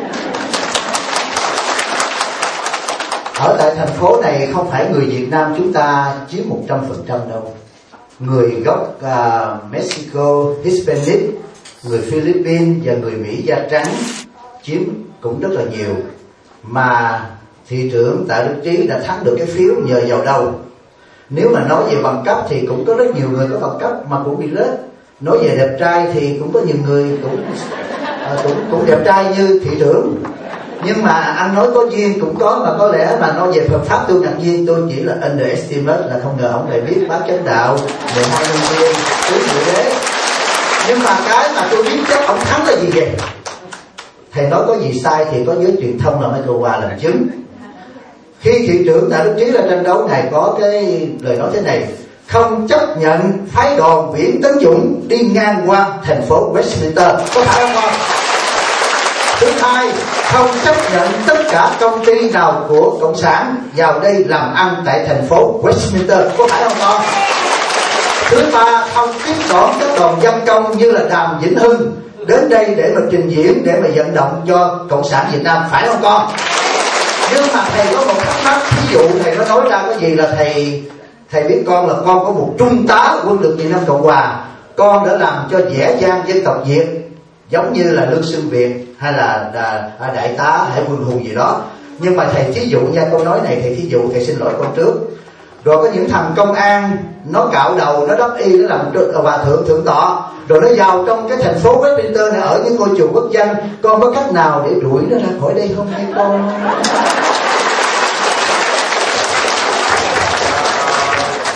Speaker 1: Ở tại thành phố này không phải người Việt Nam chúng ta chiếm 100% đâu. Người gốc Mexico, Hispanic, người Philippines và người Mỹ da trắng chiếm cũng rất là nhiều. Mà thị trưởng Tạ Đức Trí đã thắng được cái phiếu nhờ vào đâu? Nếu mà nói về bằng cấp thì cũng có rất nhiều người có bằng cấp mà cũng bị rớt. Nói về đẹp trai thì cũng có nhiều người cũng đẹp trai như thị trưởng. Nhưng mà anh nói có duyên cũng có, mà có lẽ mà nói về Phật pháp tôi ngạc nhiên, tôi chỉ là underestimate, là không ngờ ông lại biết bát chánh đạo, 12 luân phiên, tứ diệu đế. Nhưng mà cái mà tôi biết chắc ông thắng là gì vậy? Thầy nói có gì sai thì có giới truyền thông là Michael Hòa làm chứng. Khi thị trưởng Tạ Đức Trí ra tranh đấu, ngài có cái lời nói thế này: không chấp nhận phái đoàn Nguyễn Tấn Dũng đi ngang qua thành phố Westminster, có phải không con? Thứ hai, không chấp nhận tất cả công ty nào của cộng sản vào đây làm ăn tại thành phố Westminster, có phải không con? Thứ ba, không tiếp đón các đoàn văn công như là Đàm Vĩnh Hưng đến đây để mà trình diễn, để mà vận động cho cộng sản Việt Nam, phải không con? Nhưng mà thầy có một thắc mắc, ví dụ thầy có nói ra cái gì là thầy biết con là con có một trung tá quân lực Việt Nam Cộng Hòa, con đã làm cho vẻ vang dân tộc Việt giống như là Lương Xương Việt hay là đại tá Hải Quân Hùng gì đó. Nhưng mà thầy thí dụ nha, câu nói này thầy thí dụ, thầy xin lỗi con trước. Rồi có những thằng công an nó cạo đầu, nó đắp y, nó làm hòa thượng thượng tọa, rồi nó vào trong cái thành phố Westminster này ở những ngôi chùa quốc dân. Con có cách nào để đuổi nó ra khỏi đây không hay con?
Speaker 6: Con xin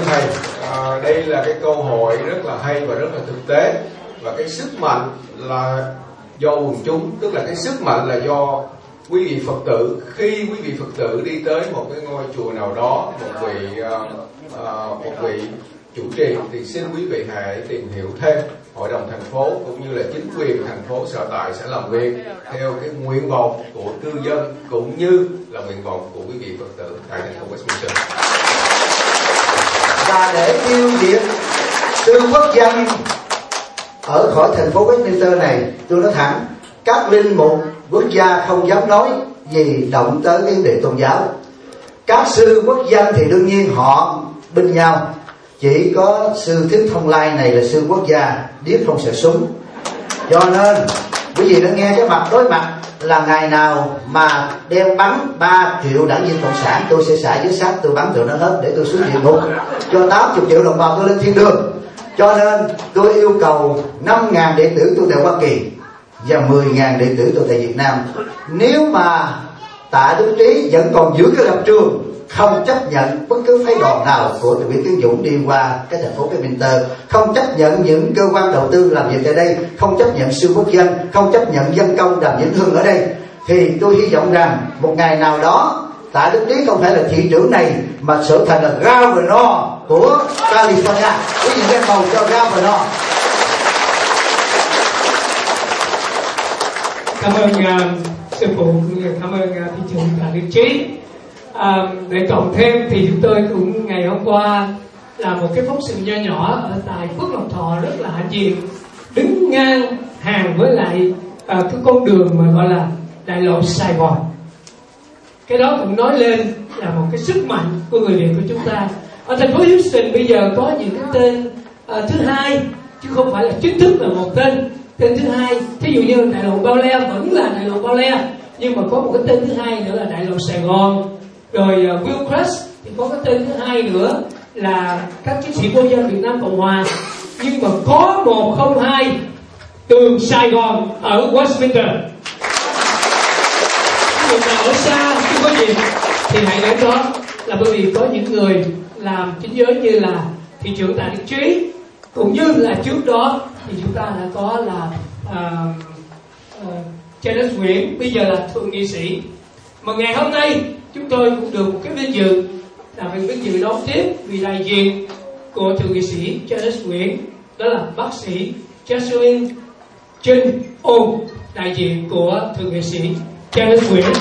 Speaker 6: thầy. Đây là cái câu hỏi rất là hay và rất là thực tế. Và cái sức mạnh là do quần chúng, tức là cái sức mạnh là do quý vị Phật tử. Khi quý vị Phật tử đi tới một cái ngôi chùa nào đó, một vị chủ trì, thì xin quý vị hãy tìm hiểu thêm hội đồng thành phố cũng như là chính quyền thành phố sở tại sẽ làm việc theo cái nguyện vọng của cư dân cũng như là nguyện vọng của quý vị Phật tử tại thành phố Westminster.
Speaker 1: Và để tiêu diệt sư quốc dân ở khỏi thành phố Westminster này, tôi nói thẳng, các linh mục quốc gia không dám nói gì động tới cái vấn đề tôn giáo. Các sư quốc dân thì đương nhiên họ binh nhau. Chỉ có sư Thích Thông Lai này là sư quốc gia, điếc không sợ súng. Cho nên quý vị đã nghe cái mặt đối mặt là ngày nào mà đem bắn 3 triệu đảng viên cộng sản, tôi sẽ xả dưới xác, tôi bắn tụi nó hết để tôi xuống địa ngục, cho 80 triệu đồng bào tôi lên thiên đường. Cho nên tôi yêu cầu 5.000 đệ tử tôi tại Hoa Kỳ và 10.000 đệ tử tôi tại Việt Nam. Nếu mà Tạ Đức Trí vẫn còn giữ cái lập trường không chấp nhận bất cứ phái đoàn nào của Nguyễn Tiến Dũng đi qua cái thành phố Westminster, không chấp nhận những cơ quan đầu tư làm việc tại đây, không chấp nhận sư quốc dân, không chấp nhận dân công Đàm Vĩnh Hưng ở đây, thì tôi hy vọng rằng một ngày nào đó Tạ Đức Trí không phải là thị trưởng này mà trở thành là governor của California. Quý vị đem bầu cho governor.
Speaker 3: Cảm ơn sư phụ, cũng như cảm ơn thị trưởng Tạ Đức Trí. Để cộng thêm thì chúng tôi cũng ngày hôm qua làm một cái phóng sự nho nhỏ ở tại Phước Lộc Thọ rất là hãnh diện, đứng ngang hàng với lại cái con đường mà gọi là đại lộ Sài Gòn. Cái đó cũng nói lên là một cái sức mạnh của người Việt của chúng ta. Ở thành phố Houston bây giờ có những cái tên thứ hai, chứ không phải là chính thức là một tên thứ hai. Thí dụ như đại lộ Bao Le vẫn là đại lộ Bao Le, nhưng mà có một cái tên thứ hai nữa là đại lộ Sài Gòn. Rồi Wilcrest thì có cái tên thứ hai nữa là các chiến sĩ vô danh Việt Nam Cộng Hòa. Nhưng mà có 102 đường Sài Gòn ở Westminster. Người nào ở xa chưa có gì thì hãy đến đó, là bởi vì có những người làm chính giới như là thị trưởng Tạ Đức Trí, cũng như là trước đó thì chúng ta đã có là Janice Nguyễn, bây giờ là thượng nghị sĩ. Mà ngày hôm nay chúng tôi cũng được một cái vinh dự là vinh dự đón tiếp vị đại diện của thượng nghị sĩ Janice Nguyễn, đó là bác sĩ Jocelyn Trinh Ôn, đại diện của thượng nghị sĩ Janice Nguyễn.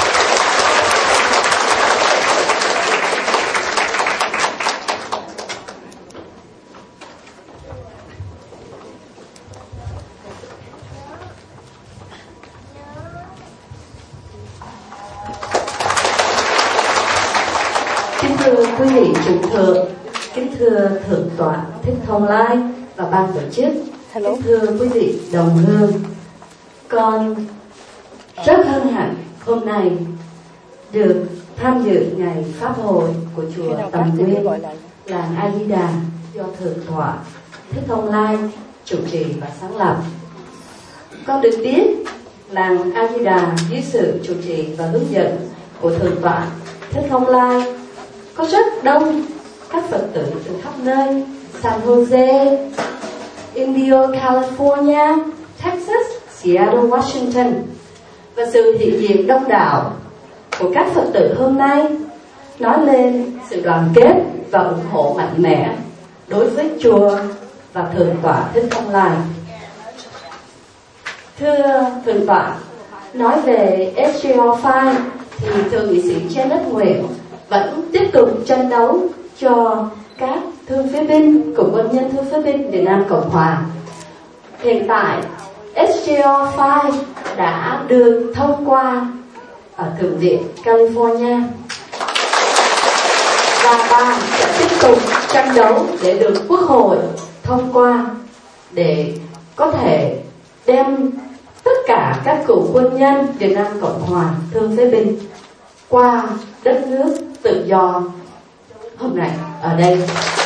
Speaker 2: Quý vị chủ thượng, kính thưa thượng tọa Thích Thông Lai và ban tổ chức, kính thưa quý vị đồng hương, con rất hân hạnh hôm nay được tham dự ngày pháp hội của chùa Tầm Nguyên, làng A Di Đà do thượng tọa Thích Thông Lai chủ trì và sáng lập. Con được biết làng A Di Đà dưới sự chủ trì và hướng dẫn của thượng tọa Thích Thông Lai có rất đông các Phật tử từ khắp nơi, San Jose, Indio, California, Texas, Seattle, Washington. Và sự hiện diện đông đảo của các Phật tử hôm nay nói lên sự đoàn kết và ủng hộ mạnh mẽ đối với chùa và thượng tọa Thích Thông Lai. Thưa thượng tọa, nói về SGL5 thì thượng nghị sĩ Janice Nguyễn vẫn tiếp tục tranh đấu cho các thương phế binh của quân nhân thương phế binh Việt Nam Cộng Hòa. Hiện tại SGL5 đã được thông qua ở Thượng viện California và bà sẽ tiếp tục tranh đấu để được Quốc hội thông qua để có thể đem tất cả các cựu quân nhân Việt Nam Cộng Hòa thương phế binh qua đất nước tự do hôm nay ở đây.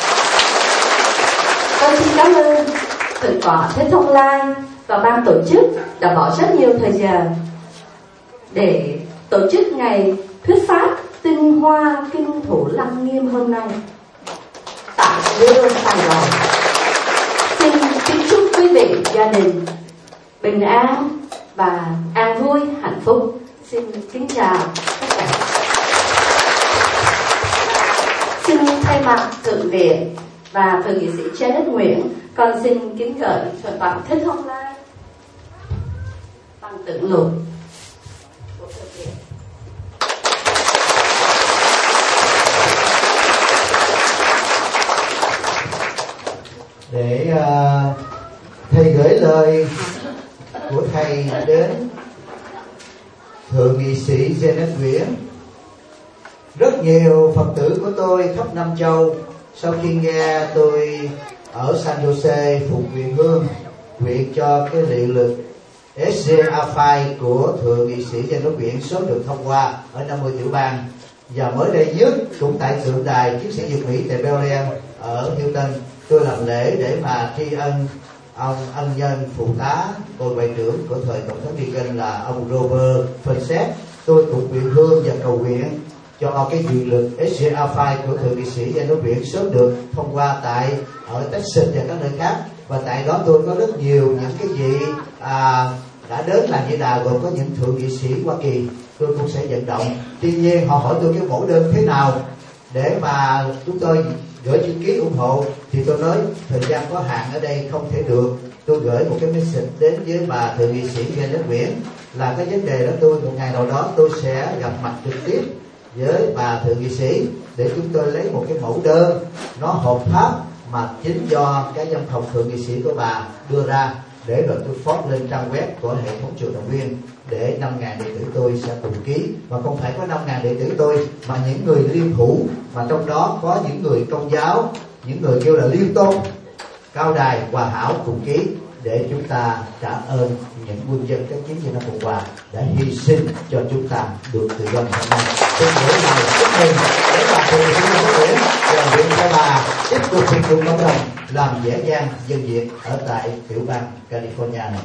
Speaker 2: Tôi xin cảm ơn thượng tọa Thích Thông Lai và ban tổ chức đã bỏ rất nhiều thời gian để tổ chức ngày thuyết pháp tinh hoa kinh thủ lăng nghiêm hôm nay. tại Lứa Sài Gòn. Xin kính chúc quý vị gia đình bình an và an vui hạnh phúc. Xin kính chào tất cả. Xin thay mặt Thượng viện và Thượng nghị sĩ Janet Nguyễn, con xin kính gửi Thượng tọa Thích Thông Lai bằng tượng lục của Thượng viện.
Speaker 1: Để thầy gửi lời của thầy đến Thượng nghị sĩ Janet Nguyễn. Rất nhiều Phật tử của tôi khắp Nam Châu sau khi nghe tôi ở San Jose phục viện hương nguyện cho cái nghị lực SJA5 của Thượng nghị sĩ Janet Nguyễn sớm được thông qua ở 50 tiểu bang, và mới đây nhất cũng tại tượng đài chiến sĩ Việt Mỹ tại Bel Air ở Hilton, tôi làm lễ để mà tri ân ông ân nhân phụ tá cội ngoại trưởng của thời Tổng thống Reagan là ông Robert Feinstein. Tôi cũng nguyện hương và cầu nguyện cho cái nghị lực SJA5 của Thượng nghị sĩ Janet Nguyễn sớm được thông qua tại ở Texas và các nơi khác. Và tại đó tôi có rất nhiều những cái vị đã đến làm Di Đà, gồm có những thượng nghị sĩ Hoa Kỳ, tôi cũng sẽ vận động. Tuy nhiên họ hỏi tôi cái mẫu đơn thế nào để mà chúng tôi gửi chữ ký ủng hộ, thì tôi nói thời gian có hạn ở đây không thể được. Tôi gửi một cái message đến với bà Thượng nghị sĩ Janet Nguyễn là cái vấn đề đó tôi một ngày nào đó tôi sẽ gặp mặt trực tiếp với bà Thượng nghị sĩ để chúng tôi lấy một cái mẫu đơn nó hợp pháp mà chính do cái văn phòng Thượng nghị sĩ của bà đưa ra, để rồi tôi post lên trang web của hệ thống trường động viên để 5.000 đệ tử tôi sẽ cùng ký. Mà không phải có 5.000 đệ tử tôi mà những người liên thủ, mà trong đó có những người công giáo, những người kêu là Liên Tôn, Cao Đài, Hòa Hảo cùng ký, để chúng ta trả ơn những quân dân các chiến dân Nam Cộng Hòa đã hy sinh cho chúng ta được tự do hôm nay. Tôi gửi lời chúc mừng để bà Thượng nghị sĩ Janet Nguyễn và nguyện cho bà tiếp tục phục vụ cộng đồng, làm vẻ vang dân Việt ở tại tiểu bang California này.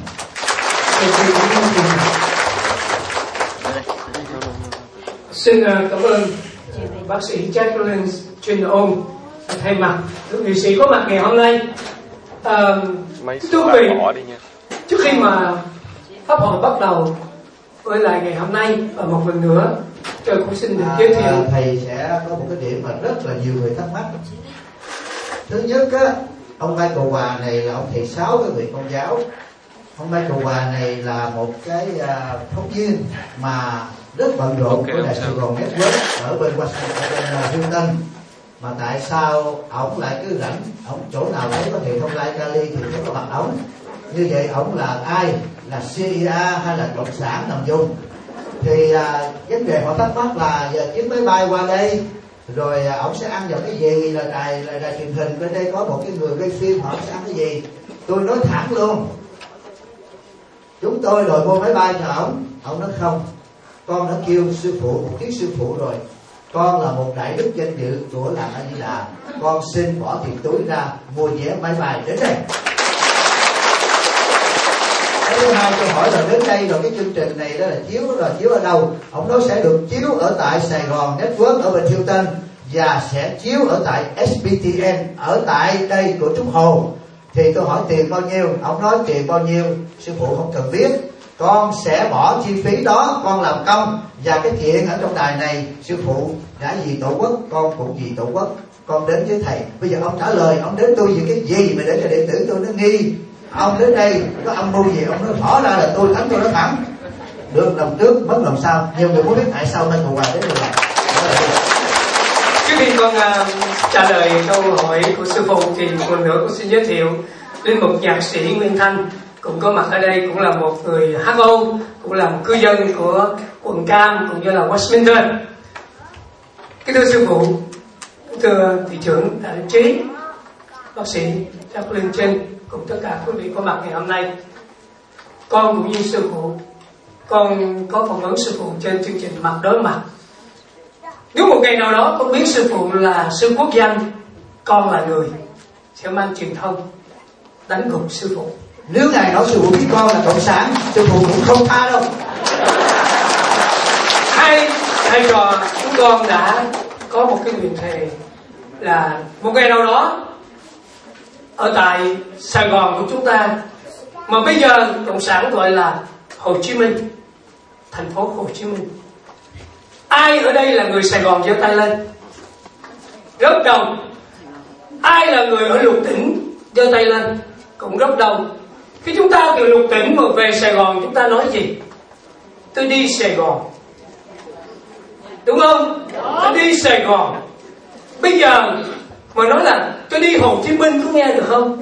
Speaker 3: Xin cảm ơn bác sĩ Jacqueline Chin-Ong thay mặt Thượng nghị sĩ có mặt ngày hôm nay. Thưa quý vị, trước khi mà pháp hội bắt đầu với lại ngày hôm nay, và một lần nữa tôi cũng xin được giới thiệu.
Speaker 1: Thầy sẽ có một cái điểm mà rất là nhiều người thắc mắc. Thứ nhất á, ông Michael Hòa này là ông thầy Sáu cái vị Công giáo. Ông Michael Hòa này là một cái phóng viên mà rất bận rộn của Đài Sài Gòn Network ở bên Washington, ở bên Houston. Mà tại sao ổng lại cứ rảnh, ổng chỗ nào thấy có hệ thống Lai Cali thì sẽ có mặt ổng. Như vậy ổng là ai? Là CIA hay là Cộng sản nằm dùng? Thì vấn đề họ thắc mắc là giờ chuyến máy bay qua đây rồi ổng sẽ ăn vào cái gì, là đài truyền hình bên đây có một cái người quay phim, họ sẽ ăn cái gì? Tôi nói thẳng luôn, chúng tôi đòi mua máy bay cho ổng nói không, con đã kêu sư phụ một tiếng sư phụ rồi, con là một đại đức danh dự của làng A Di Đà, con xin bỏ tiền túi ra mua vé máy bay đến đây. Cái thứ hai tôi hỏi là đến đây rồi cái chương trình này đó là chiếu ở đâu? Ông nói sẽ được chiếu ở tại Sài Gòn Network ở bên Hilton, và sẽ chiếu ở tại SBTN ở tại đây của Trúc Hồ. Thì tôi hỏi tiền bao nhiêu? Ông nói tiền bao nhiêu sư phụ không cần biết, con sẽ bỏ chi phí đó, con làm công, và cái chuyện ở trong đài này sư phụ đã vì tổ quốc, con cũng vì tổ quốc, con đến với thầy. Bây giờ ông trả lời, ông đến tôi vì cái gì mà để cho đệ tử tôi nó nghi ông đến đây có âm mưu gì? Ông nói rõ ra là tôi thắng, tôi nói thẳng, được làm trước mất làm sau. Nhiều người muốn biết tại sao Michael Hòa đến được làm.
Speaker 3: Trước khi con trả lời câu hỏi của sư phụ thì một lần nữa con xin giới thiệu đến một nhạc sĩ Nguyên Thanh cũng có mặt ở đây, cũng là một người hát Âu, cũng là một cư dân của quận Cam cũng như là Westminster. Kính thưa sư phụ, thưa thị trưởng đại trí, bác sĩ Jacqueline Chen cùng tất cả quý vị có mặt ngày hôm nay, con cũng như sư phụ, con có phỏng vấn sư phụ trên chương trình Mặt Đối Mặt. Nếu một ngày nào đó con biết sư phụ là sư quốc danh, con là người sẽ mang truyền thông đánh gục sư phụ.
Speaker 1: Nếu ngài nói sư phụ biết con là cộng sản, sư phụ cũng không tha đâu.
Speaker 3: Hai trò chúng con đã có một cái nguyện thề là một ngày nào đó ở tại Sài Gòn của chúng ta, mà bây giờ cộng sản gọi là Hồ Chí Minh, thành phố Hồ Chí Minh. Ai ở đây là người Sài Gòn giơ tay lên? Rất đông. Ai là người ở Lục Tỉnh giơ tay lên? Cũng rất đông. Khi chúng ta từ Lục Tỉnh mà về Sài Gòn, chúng ta nói gì? Tôi đi Sài Gòn, đúng không? Tôi đi Sài Gòn. Bây giờ mà nói là tôi đi Hồ Chí Minh, có nghe được không?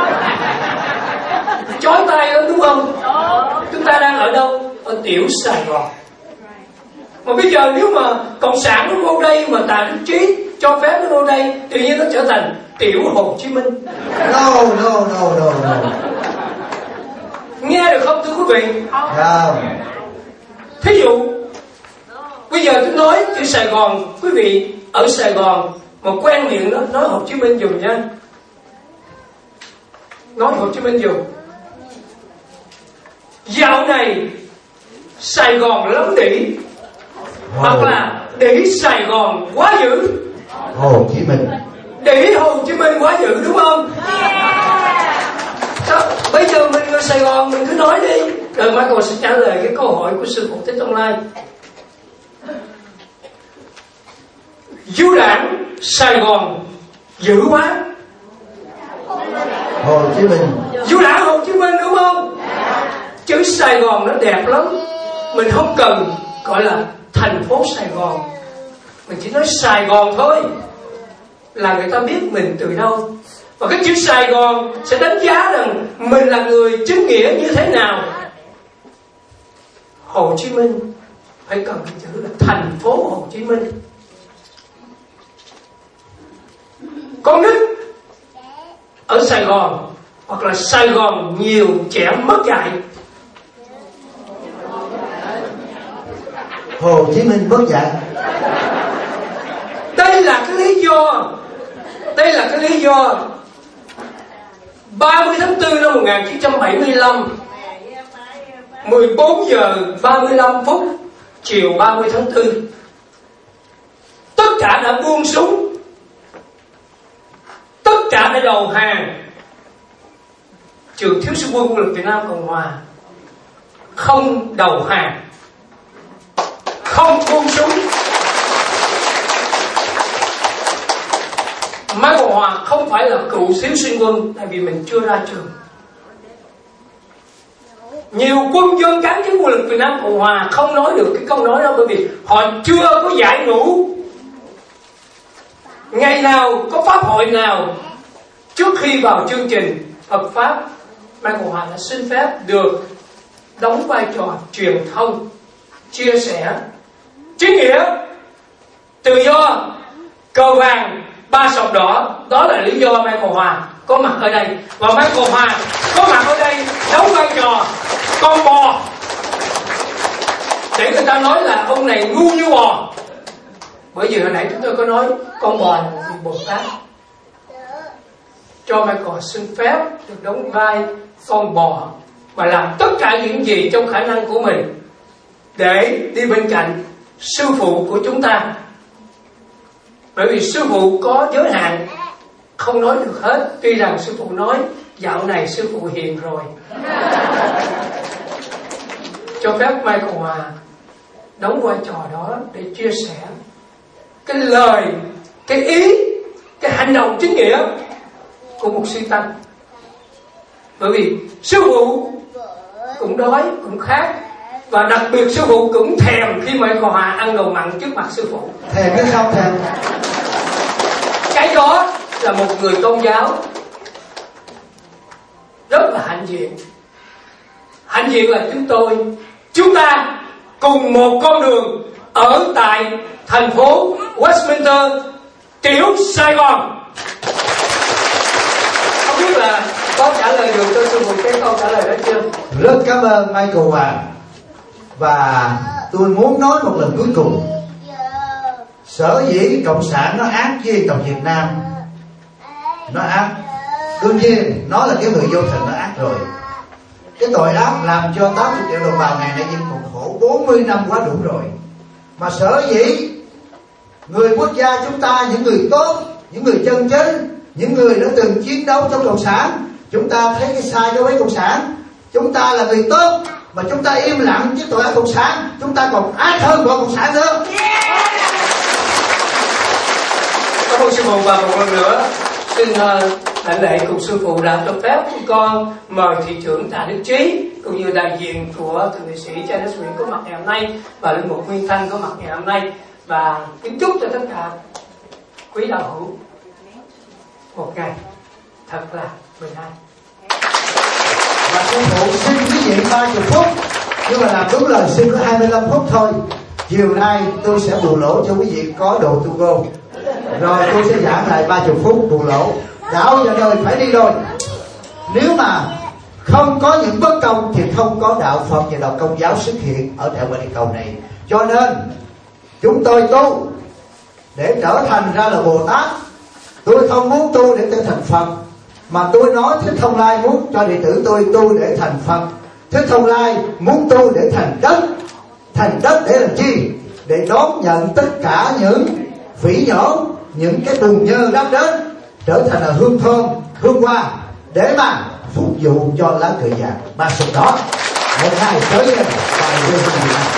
Speaker 3: Chói tai lắm, đúng không? Chúng ta đang ở đâu? Ở tiểu Sài Gòn. Mà bây giờ nếu mà cộng sản nó vô đây, mà Tà Đức Trí cho phép nó vô đây, tự nhiên nó trở thành tiểu Hồ Chí Minh.
Speaker 1: No.
Speaker 3: Nghe được không thưa quý vị?
Speaker 1: Không.
Speaker 3: Thí dụ bây giờ tôi nói chữ Sài Gòn, quý vị ở Sài Gòn mà quen miệng đó, nói Hồ Chí Minh dùng nha. Nói Hồ Chí Minh dùng. Dạo này Sài Gòn lắm đỉ, hoặc là đỉ Sài Gòn quá dữ.
Speaker 1: Hồ Chí Minh.
Speaker 3: Đỉ Hồ Chí Minh quá dữ, đúng không? Sao? Bây giờ mình ở Sài Gòn mình cứ nói đi, rồi Michael sẽ trả lời cái câu hỏi của sư phụ Thích Tông Lai. Du đảng Sài Gòn dữ quá.
Speaker 1: Hồ Chí Minh.
Speaker 3: Du đảng Hồ Chí Minh, đúng không? Chữ Sài Gòn nó đẹp lắm. Mình không cần gọi là thành phố Sài Gòn, mình chỉ nói Sài Gòn thôi là người ta biết mình từ đâu. Và cái chữ Sài Gòn sẽ đánh giá rằng mình là người chính nghĩa như thế nào. Hồ Chí Minh phải cần cái chữ là thành phố Hồ Chí Minh. Con nít ở Sài Gòn hoặc là Sài Gòn nhiều trẻ mất dạy.
Speaker 1: Hồ Chí Minh mất dạy.
Speaker 3: Đây là cái lý do. Đây là cái lý do 30 tháng 4 năm 1975, 14 giờ 35 phút chiều 30 tháng 4, tất cả đã buông súng, tất cả đã đầu hàng, trừ thiếu sư quân quân lực Việt Nam Cộng Hòa không đầu hàng, không buông súng. Mai Cộng Hòa không phải là cựu thiếu sinh quân, tại vì mình chưa ra trường. Nhiều quân dân cán chính quân lực Việt Nam Cộng Hòa không nói được cái câu nói đó, bởi vì họ chưa có giải ngũ. Ngày nào có pháp hội nào trước khi vào chương trình Phật pháp, Mai Cộng Hòa đã xin phép được đóng vai trò truyền thông, chia sẻ chính nghĩa, tự do, cờ vàng, ba sọc đỏ. Đó là lý do Mai Cộng Hòa có mặt ở đây. Và Mai Cộng Hòa có mặt ở đây đóng vai trò con bò, để người ta nói là ông này ngu như bò. Bởi vì hồi nãy chúng tôi có nói con bò là một vị Bồ Tát. Cho Michael xin phép được đóng vai con bò và làm tất cả những gì trong khả năng của mình để đi bên cạnh sư phụ của chúng ta. Bởi vì sư phụ có giới hạn, không nói được hết. Tuy rằng sư phụ nói dạo này sư phụ hiền rồi. Cho phép Mai Cộng Hòa đóng vai trò đó để chia sẻ cái lời, cái ý, cái hành động chính nghĩa của một sư tăng. Bởi vì sư phụ cũng đói, cũng khát, và đặc biệt sư phụ cũng thèm khi Mai Cộng Hòa ăn đồ mặn trước mặt sư phụ.
Speaker 1: Thèm cái không thèm?
Speaker 3: Cái đó là một người tôn giáo rất là hãnh diện. Hãnh diện là chúng ta cùng một con đường ở tại thành phố Westminster, tiểu Sài Gòn. Không biết là có trả lời được cho sư phụ cái câu trả lời đó chưa?
Speaker 1: Rất cảm ơn Michael Hoàng. Và tôi muốn nói một lần cuối cùng, sở dĩ cộng sản nó ác với dân tộc Việt Nam, nó ác, đương nhiên nó là cái người vô tình, nó ác rồi. Cái tội ác làm cho 80 triệu đồng bào ngày nay dân còn khổ 40 năm quá đủ rồi. Mà sở dĩ người quốc gia chúng ta, những người tốt, những người chân chính, những người đã từng chiến đấu trong cộng sản. Chúng ta thấy cái sai đối với cộng sản. Chúng ta là người tốt mà chúng ta im lặng chứ tội ác cộng sản, chúng ta còn ác hơn bọn cộng sản nữa.
Speaker 3: Cảm ơn sư phụ. Và một lần nữa xin đảnh lễ cùng sư phụ đã cho phép con mời thị trưởng Tạ Đức Trí cũng như đại diện của thượng nghị sĩ Cha Đức Nguyễn có mặt ngày hôm nay và linh mục Nguyên Thanh có mặt ngày hôm nay, và kính chúc cho tất cả quý đạo hữu một ngày thật là bình an.
Speaker 1: Và sư phụ xin quý vị 30 phút, nhưng mà làm đúng lời xin có 25 phút thôi. Chiều nay tôi sẽ bù lỗ cho quý vị có đồ tu gô, rồi tôi sẽ giảng lại 30 phút bù lỗ. Đạo và đời phải đi đôi. Nếu mà không có những bất công thì không có đạo Phật và đạo Công giáo xuất hiện ở tại địa cầu này. Cho nên chúng tôi tu để trở thành ra là Bồ Tát. Tôi không muốn tu để trở thành Phật, mà tôi nói Thích Thông Lai muốn cho đệ tử tôi tu để thành Phật. Thích Thông Lai muốn tu để thành đất. Thành đất để làm chi? Để đón nhận tất cả những phỉ nhổ, những cái bùn nhơ đắp đến, trở thành là hương thơm, hương hoa, để mà phục vụ cho lá cờ vàng ba sụp đó. Một ngày tới đây và quê hương Việt Nam.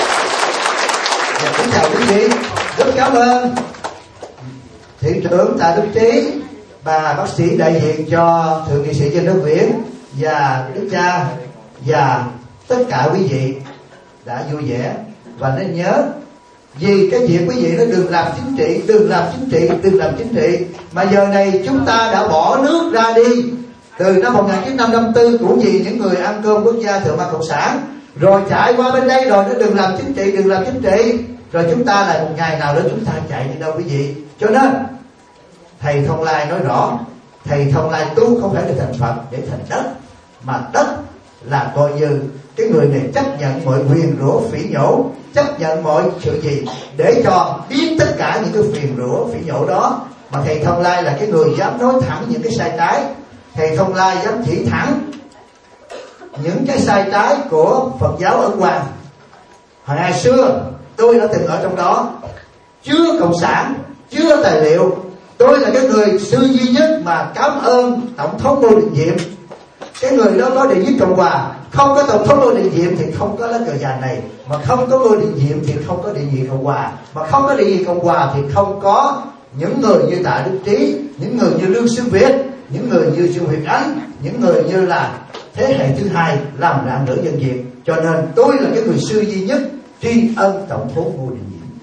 Speaker 1: Kính chào quý vị, rất cảm ơn thị trưởng Tạ Đức Trí, bà bác sĩ đại diện cho thượng nghị sĩ Dân Đức Nguyễn và Đức Cha và tất cả quý vị đã vui vẻ. Và nên nhớ, vì cái việc quý vị nó đừng làm chính trị, đừng làm chính trị, đừng làm chính trị, mà giờ này chúng ta đã bỏ nước ra đi. Từ năm 1954 cũng vì những người ăn cơm quốc gia thượng Mạc Cộng sản, rồi chạy qua bên đây rồi nó đừng làm chính trị, đừng làm chính trị, rồi chúng ta lại một ngày nào đó chúng ta chạy đi đâu quý vị. Cho nên thầy Thông Lai nói rõ, thầy Thông Lai tu không phải để thành Phật, để thành đất, mà đất là coi như cái người này chấp nhận mọi quyền rủa phỉ nhổ, chấp nhận mọi sự gì để cho biết tất cả những cái phiền rủa phỉ nhổ đó. Mà thầy Thông Lai là cái người dám nói thẳng những cái sai trái. Thầy Thông Lai dám chỉ thẳng những cái sai trái của Phật giáo Ấn Hoàng. Hồi ngày xưa tôi đã từng ở trong đó, chưa cộng sản, chưa tài liệu. Tôi là cái người sư duy nhất mà cảm ơn Tổng thống Ngô Đình Diệm. Cái người đó có đệ nhất Cộng Hòa. Không có Tổng thống Ngô Đình Diệm thì không có lá cờ vàng này, mà không có Ngô Đình Diệm thì không có đệ nhị Cộng Hòa, mà không có đệ nhị Cộng Hòa thì không có những người như Tạ Đức Trí, những người như Lương Xương Việt, những người như Dương Huyền Ánh, những người như là thế hệ thứ hai làm rạng rỡ dân Việt. Cho nên tôi là cái người sư duy nhất tri ân Tổng thống Ngô Đình Diệm.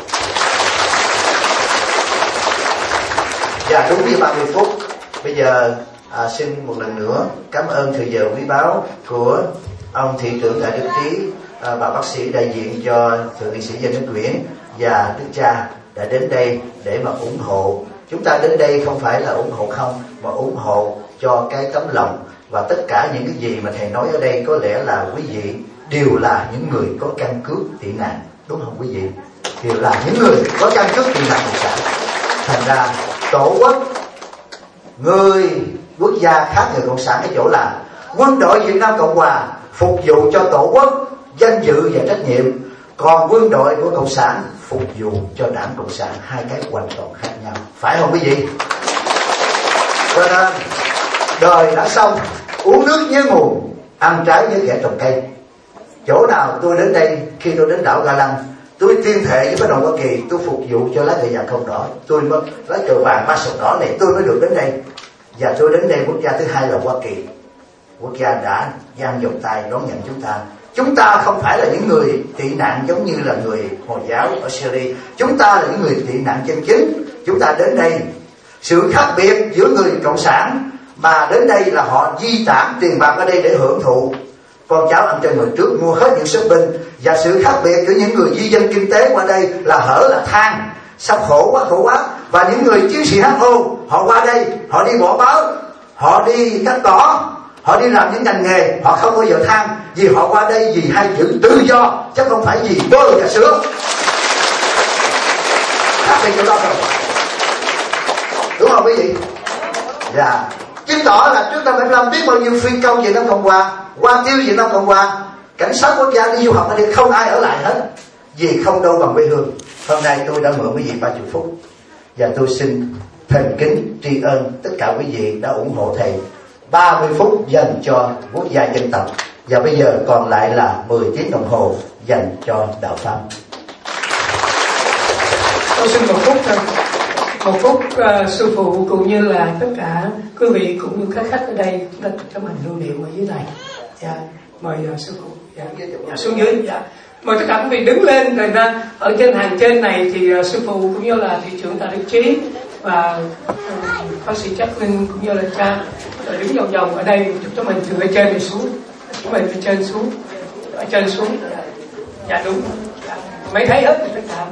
Speaker 1: Dạ đúng như 30 phút. Bây giờ xin một lần nữa cảm ơn thời giờ quý báu của ông thị trưởng Tạ Đức Trí, bà bác sĩ đại diện cho thượng nghị sĩ Dân Đức Nguyễn và Đức Cha đã đến đây để mà ủng hộ. Chúng ta đến đây không phải là ủng hộ không, mà ủng hộ cho cái tấm lòng. Và tất cả những cái gì mà thầy nói ở đây có lẽ là quý vị đều là những người có căn cước tị nạn, đúng không quý vị? Đều là những người có căn cước tị nạn cộng sản. Thành ra tổ quốc, người quốc gia khác người cộng sản ở chỗ là quân đội Việt Nam Cộng Hòa phục vụ cho tổ quốc, danh dự và trách nhiệm, còn quân đội của cộng sản phục vụ cho đảng cộng sản, hai cái hoàn toàn khác nhau, phải không quý vị? Cho nên đời đã xong, uống nước như nguồn, ăn trái với kẻ trồng cây. Chỗ nào tôi đến đây, khi tôi đến đảo Ga Lăng, tôi tuyên thệ với bất đồng Hoa Kỳ, tôi phục vụ cho lá cờ vàng không đỏ, tôi mới lá cờ vàng ba sọc đỏ này tôi mới được đến đây. Và tôi đến đây quốc gia thứ hai là Hoa Kỳ. Quốc gia đã dang vòng tay đón nhận chúng ta. Chúng ta không phải là những người tị nạn giống như là người Hồi giáo ở Syria. Chúng ta là những người tị nạn chân chính. Chúng ta đến đây, sự khác biệt giữa người cộng sản mà đến đây là họ di tản tiền bạc ở đây để hưởng thụ. Con cháu ăn trên người trước mua hết những shopping. Và sự khác biệt của những người di dân kinh tế qua đây là hở là than, sắp khổ quá. Và những người chiến sĩ HO, họ qua đây, họ đi bỏ báo, họ đi cắt cỏ, họ đi làm những ngành nghề, họ không bao giờ than, vì họ qua đây vì hai chữ tự do, chứ không phải vì bơ cà sữa. Khác biệt chỗ đó rồi, đúng không quý vị? Dạ, chứng tỏ là chúng ta phải làm biết bao nhiêu phi công Việt Nam Cộng Hòa, quan tiêu Việt Nam Cộng Hòa, cảnh sát quốc gia đi du học ở đây không ai ở lại hết, vì không đâu bằng quê hương. Hôm nay tôi đã mượn quý vị 30 phút và tôi xin thành kính tri ân tất cả quý vị đã ủng hộ thầy 30 phút dành cho quốc gia dân tộc, và bây giờ còn lại là 10 tiếng đồng hồ dành cho đạo pháp.
Speaker 3: Tôi xin một phút thôi. Một phút sư phụ cũng như là tất cả quý vị cũng như các khách ở đây chúng ta chấm hình lưu niệm ở dưới này. Dạ, mời sư phụ. Dạ, xuống dưới. Dạ. Mời tất cả quý vị đứng lên rồi ra ở trên hàng trên này thì sư phụ cũng như là thị trưởng Tạ Đức Chí và bác sĩ Trác Linh cũng như là cha đứng vòng vòng ở đây chụp cho mình từ ở trên này xuống, chúng mình từ trên xuống, ở trên xuống. Dạ đúng. Dạ. Mấy thấy hết tất cả.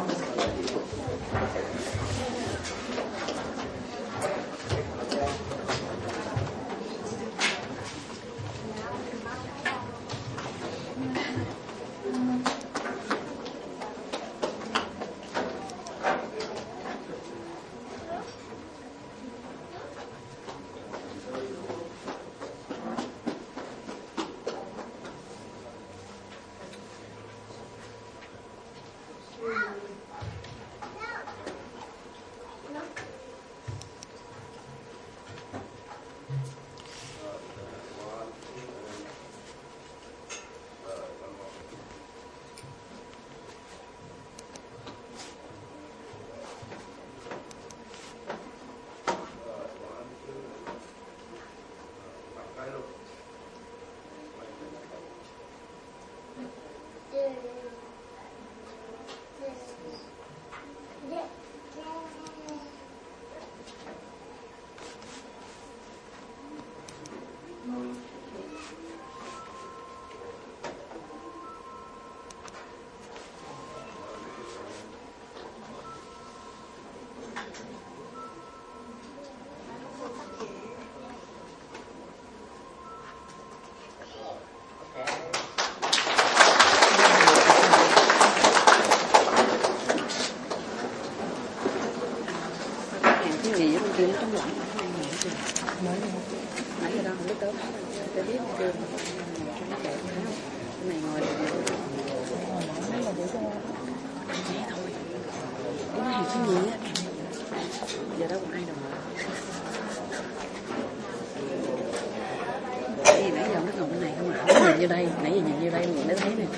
Speaker 7: Như đây, nãy giờ nhìn như đây mình mới thấy nè.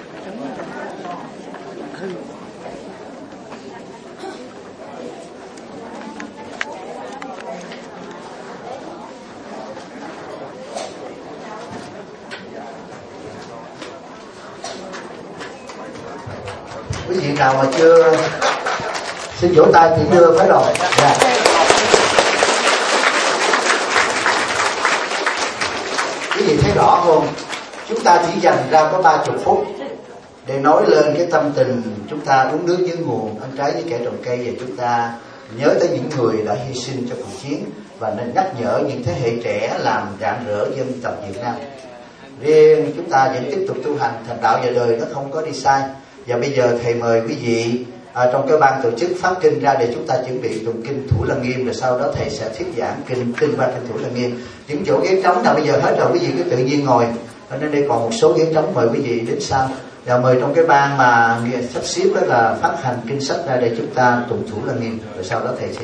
Speaker 1: Quý vị nào mà chưa xin vỗ tay thì đưa phải rồi. Dạ. Quý vị thấy rõ không? Chúng ta chỉ dành ra có 30 phút để nói lên cái tâm tình chúng ta uống nước với nguồn, ăn trái với kẻ trồng cây, và chúng ta nhớ tới những người đã hy sinh cho cuộc chiến, và nên nhắc nhở những thế hệ trẻ làm rạng rỡ dân tộc Việt Nam. Riêng chúng ta vẫn tiếp tục tu hành thành đạo và đời nó không có đi sai. Và bây giờ thầy mời quý vị trong cái ban tổ chức phát kinh ra để chúng ta chuẩn bị tụng kinh Thủ Lăng Nghiêm, rồi sau đó thầy sẽ thuyết giảng kinh qua kinh Thủ Lăng Nghiêm. Những chỗ ghế trống nào bây giờ hết rồi, quý vị cứ tự nhiên ngồi. Cho nên đây còn một số ghế trống, mời quý vị đến sau. Và mời trong cái ban mà sắp xếp đó là phát hành kinh sách ra để chúng ta tụng Thủ Lăng Nghiêm, rồi sau đó thầy sẽ